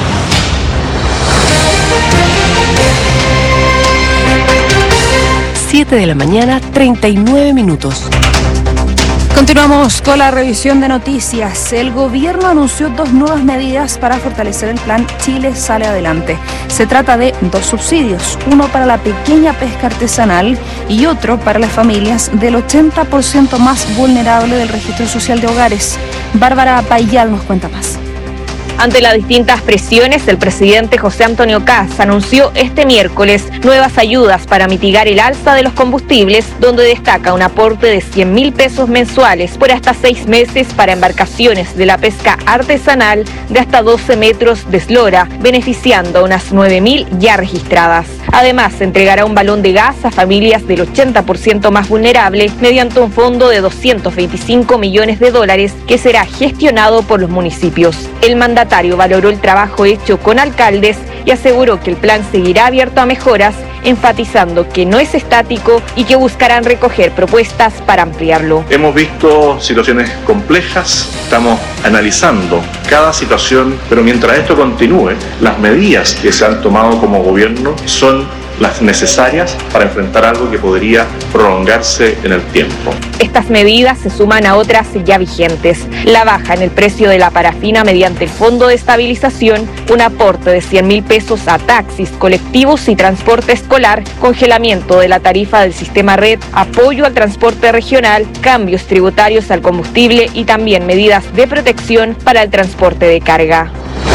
7 de la mañana, 39 minutos. Continuamos con la revisión de noticias. El gobierno anunció 2 nuevas medidas para fortalecer el plan Chile Sale Adelante. Se trata de 2 subsidios, uno para la pequeña pesca artesanal y otro para las familias del 80% más vulnerable del registro social de hogares. Bárbara Payal nos cuenta más. Ante las distintas presiones, el presidente José Antonio Kast anunció este miércoles nuevas ayudas para mitigar el alza de los combustibles, donde destaca un aporte de 100.000 pesos mensuales por hasta 6 meses para embarcaciones de la pesca artesanal de hasta 12 metros de eslora, beneficiando a unas 9.000 ya registradas. Además, se entregará un balón de gas a familias del 80% más vulnerable mediante un fondo de $225 millones que será gestionado por los municipios. El mandatario valoró el trabajo hecho con alcaldes y aseguró que el plan seguirá abierto a mejoras, enfatizando que no es estático y que buscarán recoger propuestas para ampliarlo. Hemos visto situaciones complejas, estamos analizando cada situación, pero mientras esto continúe, las medidas que se han tomado como gobierno son las necesarias para enfrentar algo que podría prolongarse en el tiempo. Estas medidas se suman a otras ya vigentes: la baja en el precio de la parafina mediante el Fondo de Estabilización, un aporte de 100.000 pesos a taxis, colectivos y transporte escolar, congelamiento de la tarifa del sistema red, apoyo al transporte regional, cambios tributarios al combustible y también medidas de protección para el transporte de carga.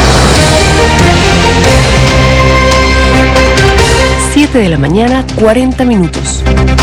7 de la mañana, 40 minutos.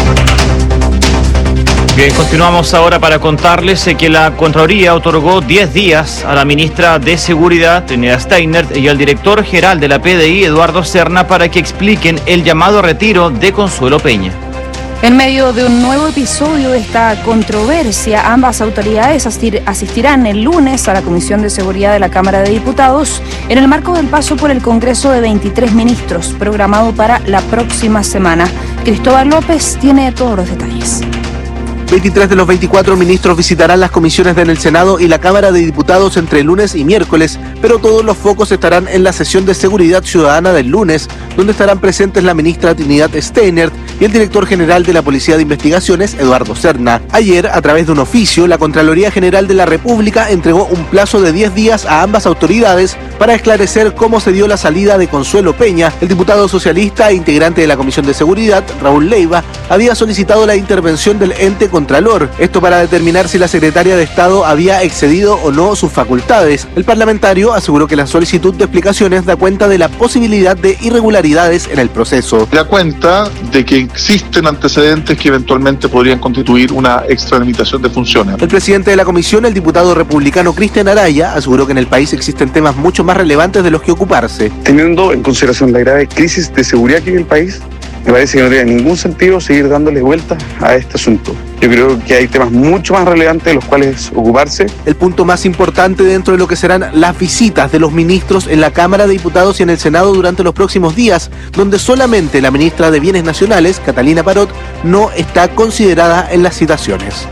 Bien, continuamos ahora para contarles que la Contraloría otorgó 10 días a la ministra de Seguridad, Trinidad Steiner, y al director general de la PDI, Eduardo Serna, para que expliquen el llamado a retiro de Consuelo Peña. En medio de un nuevo episodio de esta controversia, ambas autoridades asistirán el lunes a la Comisión de Seguridad de la Cámara de Diputados en el marco del paso por el Congreso de 23 ministros, programado para la próxima semana. Cristóbal López tiene todos los detalles. 23 de los 24 ministros visitarán las comisiones en el Senado y la Cámara de Diputados entre lunes y miércoles, pero todos los focos estarán en la sesión de Seguridad Ciudadana del lunes, donde estarán presentes la ministra Trinidad Steiner y el director general de la Policía de Investigaciones, Eduardo Serna. Ayer, a través de un oficio, la Contraloría General de la República entregó un plazo de 10 días a ambas autoridades para esclarecer cómo se dio la salida de Consuelo Peña. El diputado socialista e integrante de la Comisión de Seguridad, Raúl Leiva, había solicitado la intervención del ente Contralor, esto para determinar si la secretaria de Estado había excedido o no sus facultades. El parlamentario aseguró que la solicitud de explicaciones da cuenta de la posibilidad de irregularidades en el proceso. Da cuenta de que existen antecedentes que eventualmente podrían constituir una extralimitación de funciones. El presidente de la comisión, el diputado republicano Cristian Araya, aseguró que en el país existen temas mucho más relevantes de los que ocuparse. Teniendo en consideración la grave crisis de seguridad que hay en el país, me parece que no tiene ningún sentido seguir dándole vueltas a este asunto. Yo creo que hay temas mucho más relevantes de los cuales ocuparse. El punto más importante dentro de lo que serán las visitas de los ministros en la Cámara de Diputados y en el Senado durante los próximos días, donde solamente la ministra de Bienes Nacionales, Catalina Parot, no está considerada en las citaciones.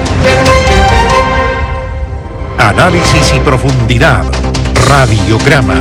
Análisis y profundidad. Radiograma.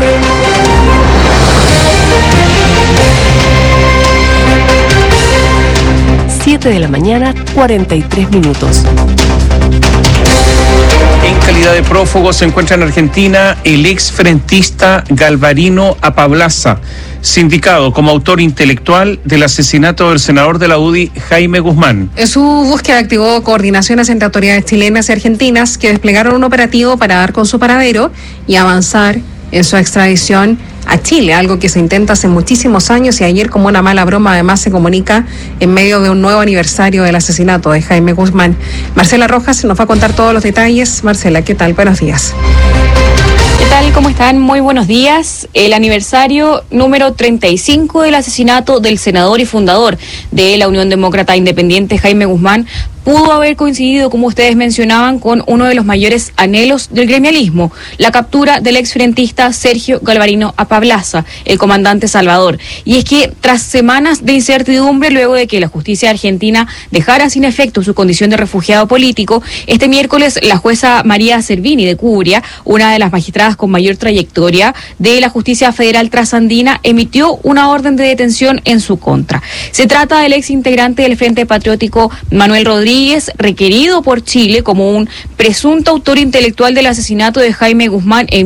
Siete de la mañana, 43 minutos. En calidad de prófugo se encuentra en Argentina el exfrentista Galvarino Apablaza, sindicado como autor intelectual del asesinato del senador de la UDI, Jaime Guzmán. En su búsqueda activó coordinaciones entre autoridades chilenas y argentinas que desplegaron un operativo para dar con su paradero y avanzar en su extradición a Chile, algo que se intenta hace muchísimos años y ayer, como una mala broma, además se comunica en medio de un nuevo aniversario del asesinato de Jaime Guzmán. Marcela Rojas nos va a contar todos los detalles. Marcela, ¿qué tal? Buenos días. ¿Qué tal? ¿Cómo están? Muy buenos días. El aniversario número 35 del asesinato del senador y fundador de la Unión Demócrata Independiente, Jaime Guzmán, pudo haber coincidido, como ustedes mencionaban, con uno de los mayores anhelos del gremialismo, la captura del exfrentista Sergio Galvarino Apablaza, el comandante Salvador. Y es que tras semanas de incertidumbre, luego de que la justicia argentina dejara sin efecto su condición de refugiado político, este miércoles la jueza María Servini de Cubria, una de las magistradas con mayor trayectoria de la justicia federal trasandina, emitió una orden de detención en su contra. Se trata del ex integrante del Frente Patriótico Manuel Rodríguez, requerido por Chile como un presunto autor intelectual del asesinato de Jaime Guzmán en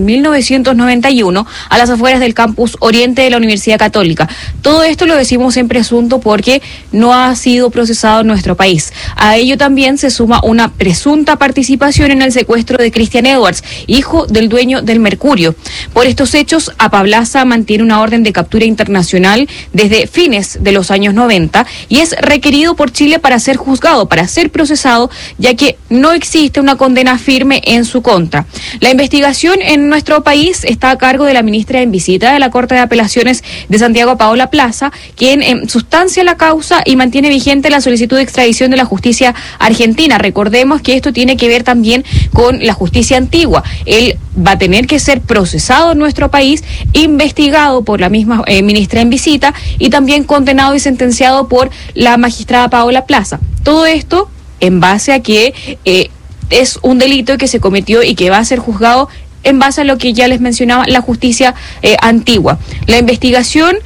1991 a las afueras del campus Oriente de la Universidad Católica. Todo esto lo decimos en presunto porque no ha sido procesado en nuestro país. A ello también se suma una presunta participación en el secuestro de Christian Edwards, hijo del dueño del Mercurio. Por estos hechos, Apablaza mantiene una orden de captura internacional desde fines de los años 90 y es requerido por Chile para ser juzgado, para ser procesado, ya que no existe una condena firme en su contra. La investigación en nuestro país está a cargo de la ministra en visita de la Corte de Apelaciones de Santiago, Paola Plaza, quien sustancia la causa y mantiene vigente la solicitud de extradición de la justicia argentina. Recordemos que esto tiene que ver también con la justicia antigua. Él va a tener que ser procesado en nuestro país, investigado por la misma ministra en visita y también condenado y sentenciado por la magistrada Paola Plaza. Todo esto en base a que es un delito que se cometió y que va a ser juzgado en base a lo que ya les mencionaba, la justicia antigua. La investigación...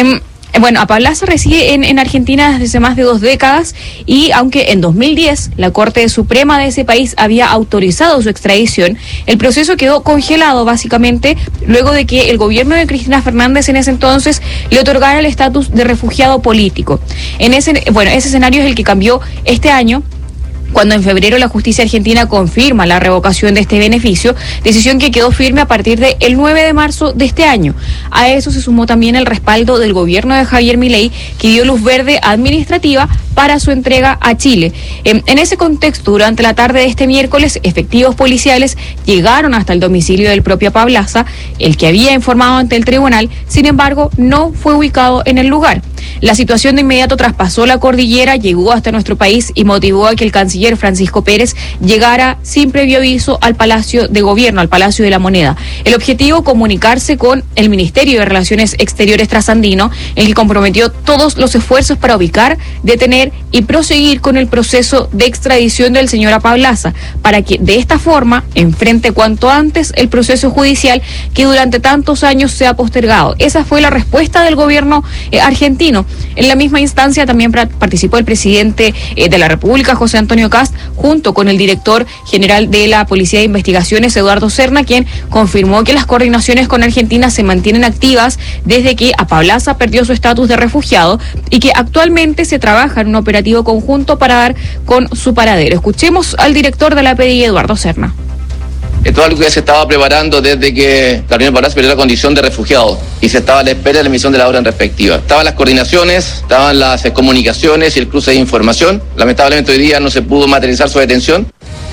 Apablaza reside en Argentina desde hace más de 2 décadas y aunque en 2010 la Corte Suprema de ese país había autorizado su extradición, el proceso quedó congelado básicamente luego de que el gobierno de Cristina Fernández en ese entonces le otorgara el estatus de refugiado político. Ese escenario es el que cambió este año, cuando en febrero la justicia argentina confirma la revocación de este beneficio, decisión que quedó firme a partir del 9 de marzo de este año. A eso se sumó también el respaldo del gobierno de Javier Milei, que dio luz verde administrativa para su entrega a Chile. En ese contexto, durante la tarde de este miércoles, efectivos policiales llegaron hasta el domicilio del propio Apablaza, el que había informado ante el tribunal, sin embargo, no fue ubicado en el lugar. La situación de inmediato traspasó la cordillera, llegó hasta nuestro país y motivó a que el canciller Francisco Pérez llegara sin previo aviso al Palacio de Gobierno, al Palacio de la Moneda. El objetivo, comunicarse con el Ministerio de Relaciones Exteriores trasandino, el que comprometió todos los esfuerzos para ubicar, detener y proseguir con el proceso de extradición del señor Apablaza, para que de esta forma enfrente cuanto antes el proceso judicial que durante tantos años se ha postergado. Esa fue la respuesta del gobierno argentino. En la misma instancia también participó el presidente de la República, José Antonio Kast, junto con el director general de la Policía de Investigaciones, Eduardo Serna, quien confirmó que las coordinaciones con Argentina se mantienen activas desde que Apablaza perdió su estatus de refugiado y que actualmente se trabaja en un operativo conjunto para dar con su paradero. Escuchemos al director de la PDI, Eduardo Serna. Esto es algo que se estaba preparando desde que Gabriel Apablaza perdió la condición de refugiado y se estaba a la espera de la emisión de la orden respectiva. Estaban las coordinaciones, estaban las comunicaciones y el cruce de información. Lamentablemente hoy día no se pudo materializar su detención.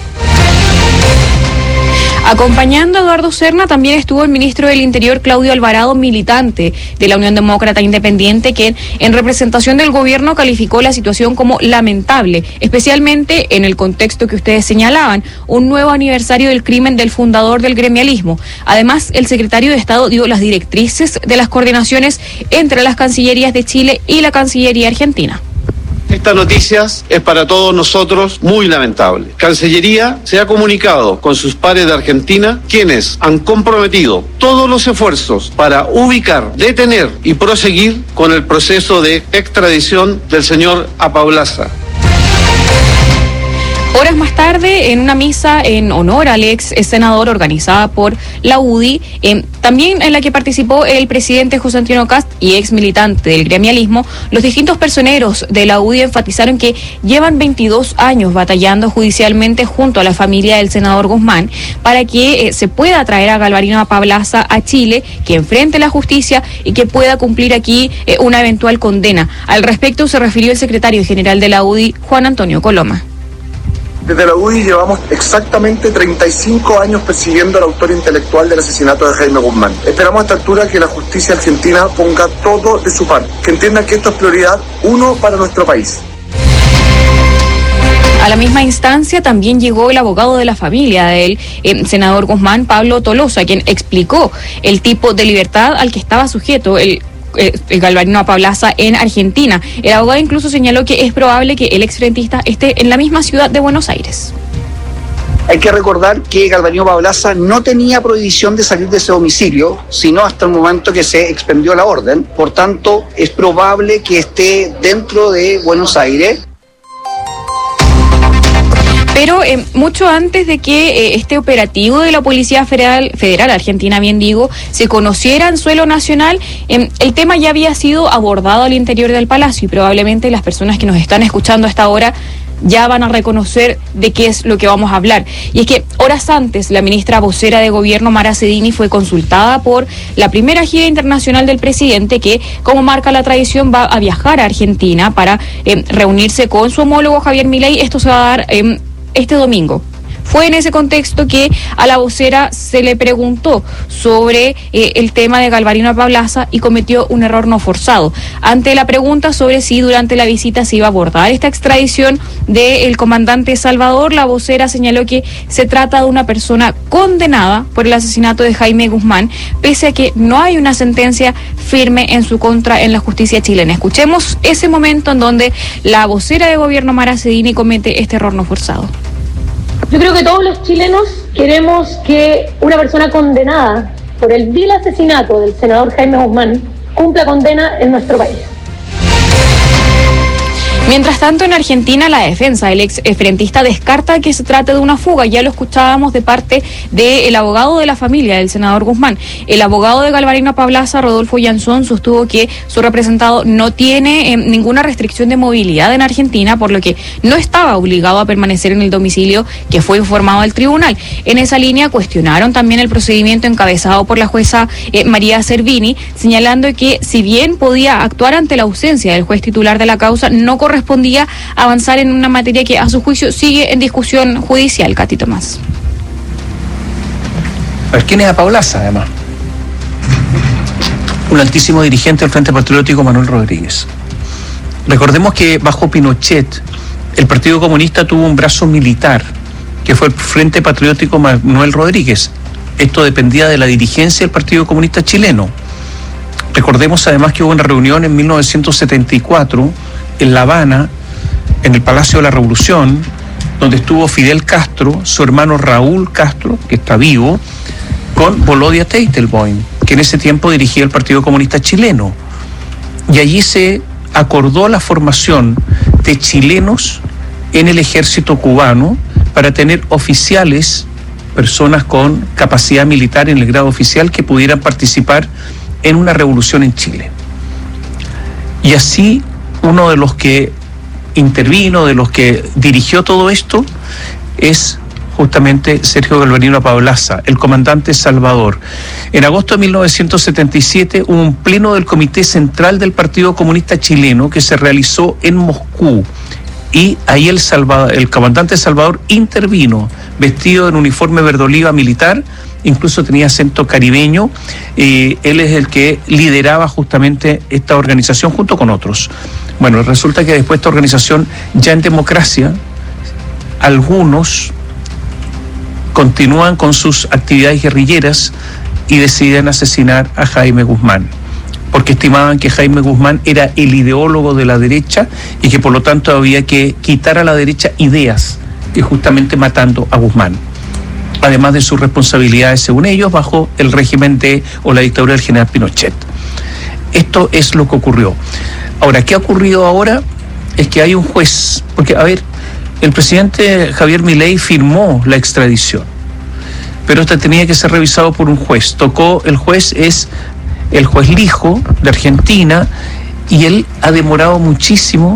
Acompañando a Eduardo Serna también estuvo el ministro del Interior, Claudio Alvarado, militante de la Unión Demócrata Independiente, quien en representación del gobierno calificó la situación como lamentable, especialmente en el contexto que ustedes señalaban, un nuevo aniversario del crimen del fundador del gremialismo. Además, el secretario de Estado dio las directrices de las coordinaciones entre las cancillerías de Chile y la Cancillería Argentina. Esta noticia es para todos nosotros muy lamentable. Cancillería se ha comunicado con sus pares de Argentina, quienes han comprometido todos los esfuerzos para ubicar, detener y proseguir con el proceso de extradición del señor Apablaza. Horas más tarde, en una misa en honor al ex senador organizada por la UDI, también en la que participó el presidente José Antonio Kast y ex militante del gremialismo, los distintos personeros de la UDI enfatizaron que llevan 22 años batallando judicialmente junto a la familia del senador Guzmán para que se pueda traer a Galvarino Apablaza a Chile, que enfrente la justicia y que pueda cumplir aquí una eventual condena. Al respecto se refirió el secretario general de la UDI, Juan Antonio Coloma. Desde la UDI llevamos exactamente 35 años persiguiendo al autor intelectual del asesinato de Jaime Guzmán. Esperamos a esta altura que la justicia argentina ponga todo de su parte, que entienda que esto es prioridad 1 para nuestro país. A la misma instancia también llegó el abogado de la familia del senador Guzmán, Pablo Tolosa, quien explicó el tipo de libertad al que estaba sujeto el Galvarino Apablaza en Argentina. El abogado incluso señaló que es probable que el exfrentista esté en la misma ciudad de Buenos Aires. Hay que recordar que Galvarino Apablaza no tenía prohibición de salir de ese domicilio, sino hasta el momento que se expendió la orden. Por tanto, es probable que esté dentro de Buenos Aires. Pero mucho antes de que este operativo de la Policía Federal Argentina, bien digo, se conociera en suelo nacional, el tema ya había sido abordado al interior del Palacio y probablemente las personas que nos están escuchando a esta hora ya van a reconocer de qué es lo que vamos a hablar. Y es que horas antes la ministra vocera de Gobierno, Mara Cedini, fue consultada por la primera gira internacional del presidente que, como marca la tradición, va a viajar a Argentina para reunirse con su homólogo Javier Milei. Esto se va a dar este domingo. Fue en ese contexto que a la vocera se le preguntó sobre el tema de Galvarino Apablaza y cometió un error no forzado. Ante la pregunta sobre si durante la visita se iba a abordar esta extradición del comandante Salvador, la vocera señaló que se trata de una persona condenada por el asesinato de Jaime Guzmán, pese a que no hay una sentencia firme en su contra en la justicia chilena. Escuchemos ese momento en donde la vocera de Gobierno, Mara Cedini, comete este error no forzado. Yo creo que todos los chilenos queremos que una persona condenada por el vil asesinato del senador Jaime Guzmán cumpla condena en nuestro país. Mientras tanto, en Argentina, la defensa del exfrentista descarta que se trate de una fuga. Ya lo escuchábamos de parte del abogado de la familia del senador Guzmán. El abogado de Galvarino Apablaza, Rodolfo Yanzón, sostuvo que su representado no tiene ninguna restricción de movilidad en Argentina, por lo que no estaba obligado a permanecer en el domicilio que fue informado al tribunal. En esa línea cuestionaron también el procedimiento encabezado por la jueza María Servini, señalando que si bien podía actuar ante la ausencia del juez titular de la causa, no correspondía avanzar en una materia que a su juicio sigue en discusión judicial. Katy Tomás. A ver, ¿quién es Apablaza, además? Un altísimo dirigente del Frente Patriótico, Manuel Rodríguez. Recordemos que bajo Pinochet el Partido Comunista tuvo un brazo militar, que fue el Frente Patriótico Manuel Rodríguez. Esto dependía de la dirigencia del Partido Comunista chileno. Recordemos además que hubo una reunión en 1974 en La Habana, en el Palacio de la Revolución, donde estuvo Fidel Castro, su hermano Raúl Castro, que está vivo, con Volodya Teitelbaum, que en ese tiempo dirigía el Partido Comunista chileno. Y allí se acordó la formación de chilenos en el ejército cubano para tener oficiales, personas con capacidad militar en el grado oficial, que pudieran participar en una revolución en Chile. Y así uno de los que intervino, de los que dirigió todo esto, es justamente Sergio Galvarino Apablaza, el comandante Salvador. En agosto de 1977 hubo un pleno del Comité Central del Partido Comunista Chileno que se realizó en Moscú, y ahí el comandante Salvador intervino vestido en uniforme verde oliva militar, incluso tenía acento caribeño. Él es el que lideraba justamente esta organización junto con otros. Bueno, resulta que después de esta organización, ya en democracia, algunos continúan con sus actividades guerrilleras y deciden asesinar a Jaime Guzmán, porque estimaban que Jaime Guzmán era el ideólogo de la derecha y que por lo tanto había que quitar a la derecha ideas, y justamente matando a Guzmán, además de sus responsabilidades, según ellos, bajo el régimen o la dictadura del general Pinochet. Esto es lo que ocurrió. Ahora, ¿qué ha ocurrido ahora? Es que hay un juez, porque, a ver, el presidente Javier Milei firmó la extradición, pero esta tenía que ser revisado por un juez. El juez es el juez Lijo de Argentina, y él ha demorado muchísimo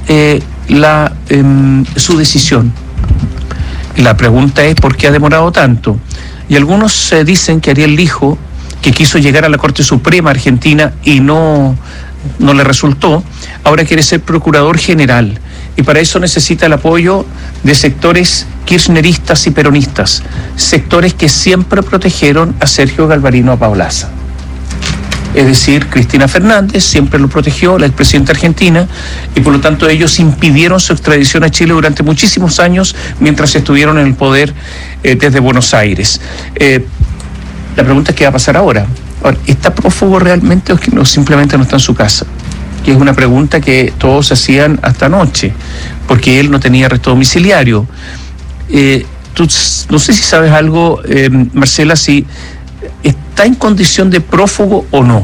su decisión. La pregunta es ¿por qué ha demorado tanto? Y algunos dicen que Ariel Lijo, que quiso llegar a la Corte Suprema Argentina y no le resultó, ahora quiere ser procurador general, y para eso necesita el apoyo de sectores kirchneristas y peronistas, sectores que siempre protegieron a Sergio Galvarino Apaolaza. Es decir, Cristina Fernández siempre lo protegió, la expresidenta argentina, y por lo tanto ellos impidieron su extradición a Chile durante muchísimos años mientras estuvieron en el poder desde Buenos Aires. La pregunta es ¿qué va a pasar ahora? ¿Está prófugo realmente o que no, simplemente no está en su casa? Que es una pregunta que todos hacían hasta anoche, porque él no tenía arresto domiciliario. Tú, no sé si sabes algo, Marcela, si está en condición de prófugo o no.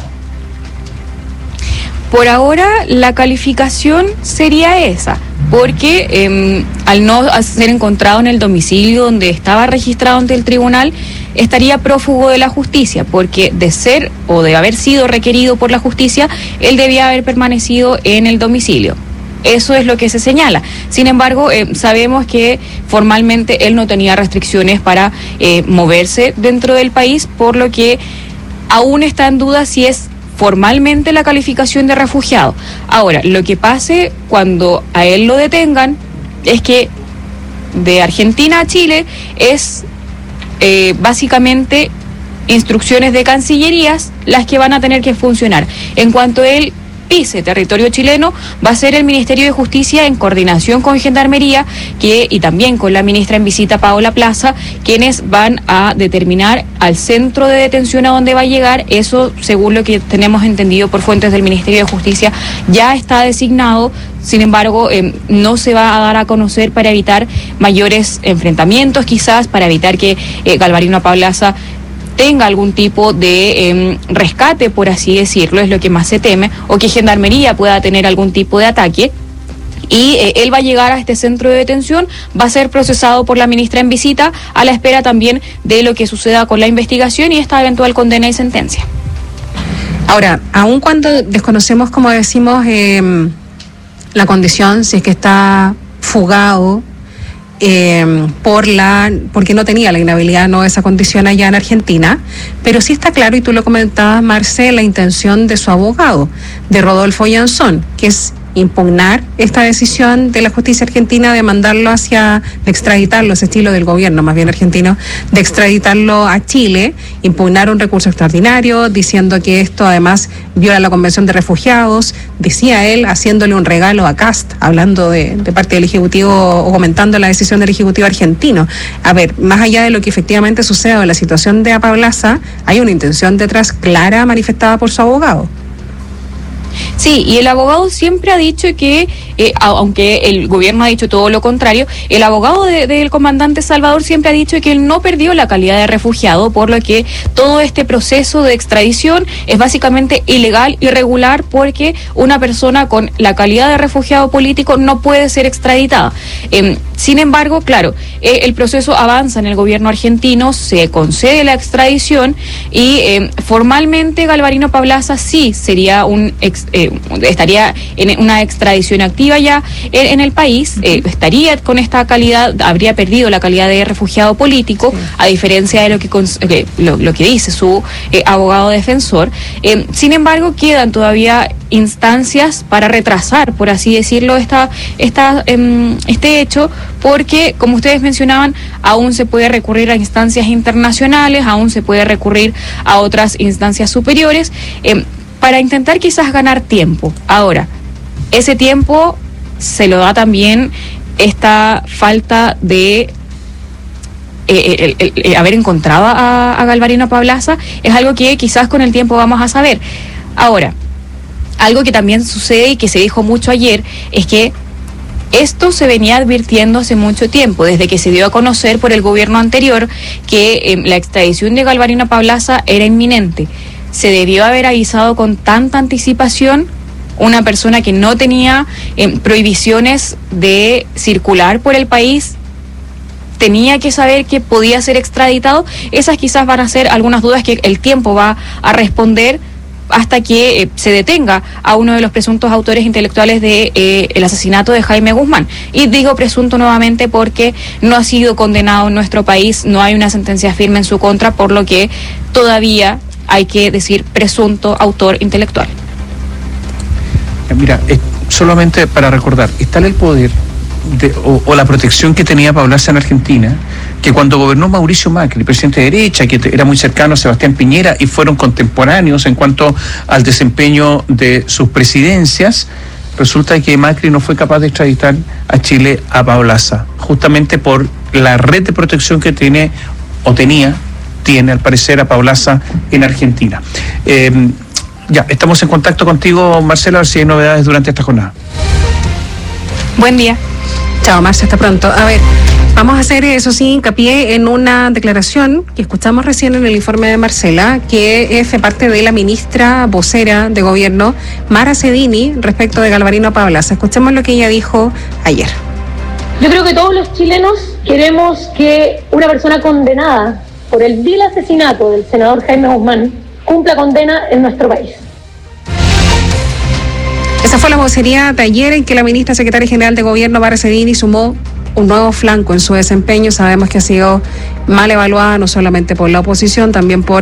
Por ahora la calificación sería esa, porque al no ser encontrado en el domicilio donde estaba registrado ante el tribunal, estaría prófugo de la justicia, porque de ser o de haber sido requerido por la justicia, él debía haber permanecido en el domicilio. Eso es lo que se señala. Sin embargo, sabemos que formalmente él no tenía restricciones para moverse dentro del país, por lo que aún está en duda si es formalmente la calificación de refugiado. Ahora, lo que pase cuando a él lo detengan es que de Argentina a Chile es básicamente instrucciones de cancillerías las que van a tener que funcionar. En cuanto él pise territorio chileno, va a ser el Ministerio de Justicia en coordinación con Gendarmería y también con la ministra en visita Paola Plaza, quienes van a determinar al centro de detención a donde va a llegar. Eso, según lo que tenemos entendido por fuentes del Ministerio de Justicia, ya está designado. Sin embargo, no se va a dar a conocer para evitar mayores enfrentamientos, quizás para evitar que Galvarino Apaolaza tenga algún tipo de rescate, por así decirlo, es lo que más se teme, o que Gendarmería pueda tener algún tipo de ataque. Y él va a llegar a este centro de detención, va a ser procesado por la ministra en visita, a la espera también de lo que suceda con la investigación y esta eventual condena y sentencia. Ahora, aun cuando desconocemos, como decimos, la condición, si es que está fugado, porque no tenía la inhabilidad, no esa condición allá en Argentina, pero sí está claro, y tú lo comentabas, Marce, la intención de su abogado, de Rodolfo Yanzón, que es impugnar esta decisión de la justicia argentina de mandarlo de extraditarlo, ese estilo del gobierno más bien argentino, de extraditarlo a Chile, impugnar un recurso extraordinario, diciendo que esto además viola la Convención de Refugiados, decía él, haciéndole un regalo a Kast, hablando de parte del Ejecutivo o comentando la decisión del Ejecutivo argentino. A ver, más allá de lo que efectivamente sucede en la situación de Apaolaza, hay una intención detrás clara manifestada por su abogado. Sí, y el abogado siempre ha dicho que, aunque el gobierno ha dicho todo lo contrario, el abogado del comandante Salvador siempre ha dicho que él no perdió la calidad de refugiado, por lo que todo este proceso de extradición es básicamente ilegal, irregular, porque una persona con la calidad de refugiado político no puede ser extraditada. Sin embargo, claro, el proceso avanza en el gobierno argentino, se concede la extradición y formalmente Galvarino Apaolaza sí sería estaría en una extradición activa ya en el país, estaría con esta calidad, habría perdido la calidad de refugiado político, sí, a diferencia de lo que dice su abogado defensor. Sin embargo, quedan todavía instancias para retrasar, por así decirlo, este hecho, porque, como ustedes mencionaban, aún se puede recurrir a instancias internacionales, aún se puede recurrir a otras instancias superiores, para intentar quizás ganar tiempo. Ahora, ese tiempo se lo da también esta falta de haber encontrado a Galvarino Apaolaza, es algo que quizás con el tiempo vamos a saber. Ahora, algo que también sucede y que se dijo mucho ayer es que esto se venía advirtiendo hace mucho tiempo, desde que se dio a conocer por el gobierno anterior que la extradición de Galvarino Apaolaza era inminente. Se debió haber avisado con tanta anticipación una persona que no tenía prohibiciones de circular por el país, tenía que saber que podía ser extraditado. Esas quizás van a ser algunas dudas que el tiempo va a responder hasta que se detenga a uno de los presuntos autores intelectuales de el asesinato de Jaime Guzmán. Y digo presunto nuevamente porque no ha sido condenado en nuestro país, no hay una sentencia firme en su contra, por lo que todavía hay que decir presunto autor intelectual. Mira, solamente para recordar, está en el poder o la protección que tenía Pablo Laza en Argentina, que cuando gobernó Mauricio Macri, presidente de derecha, que era muy cercano a Sebastián Piñera y fueron contemporáneos en cuanto al desempeño de sus presidencias, resulta que Macri no fue capaz de extraditar a Chile a Pablo Laza, justamente por la red de protección que tiene al parecer a Pablo Laza en Argentina. Ya, estamos en contacto contigo, Marcela, a ver si hay novedades durante esta jornada. Buen día. Chao, Marcia, hasta pronto. A ver, vamos a hacer, eso sí, hincapié en una declaración que escuchamos recién en el informe de Marcela, que es de parte de la ministra vocera de gobierno, Mara Cedini, respecto de Galvarino Pablo Laza. Escuchemos lo que ella dijo ayer. Yo creo que todos los chilenos queremos que una persona condenada por el vil asesinato del senador Jaime Guzmán cumpla condena en nuestro país. Esa fue la vocería de ayer en que la ministra secretaria general de gobierno, Mara Cedini, sumó un nuevo flanco en su desempeño. Sabemos que ha sido mal evaluada no solamente por la oposición, también por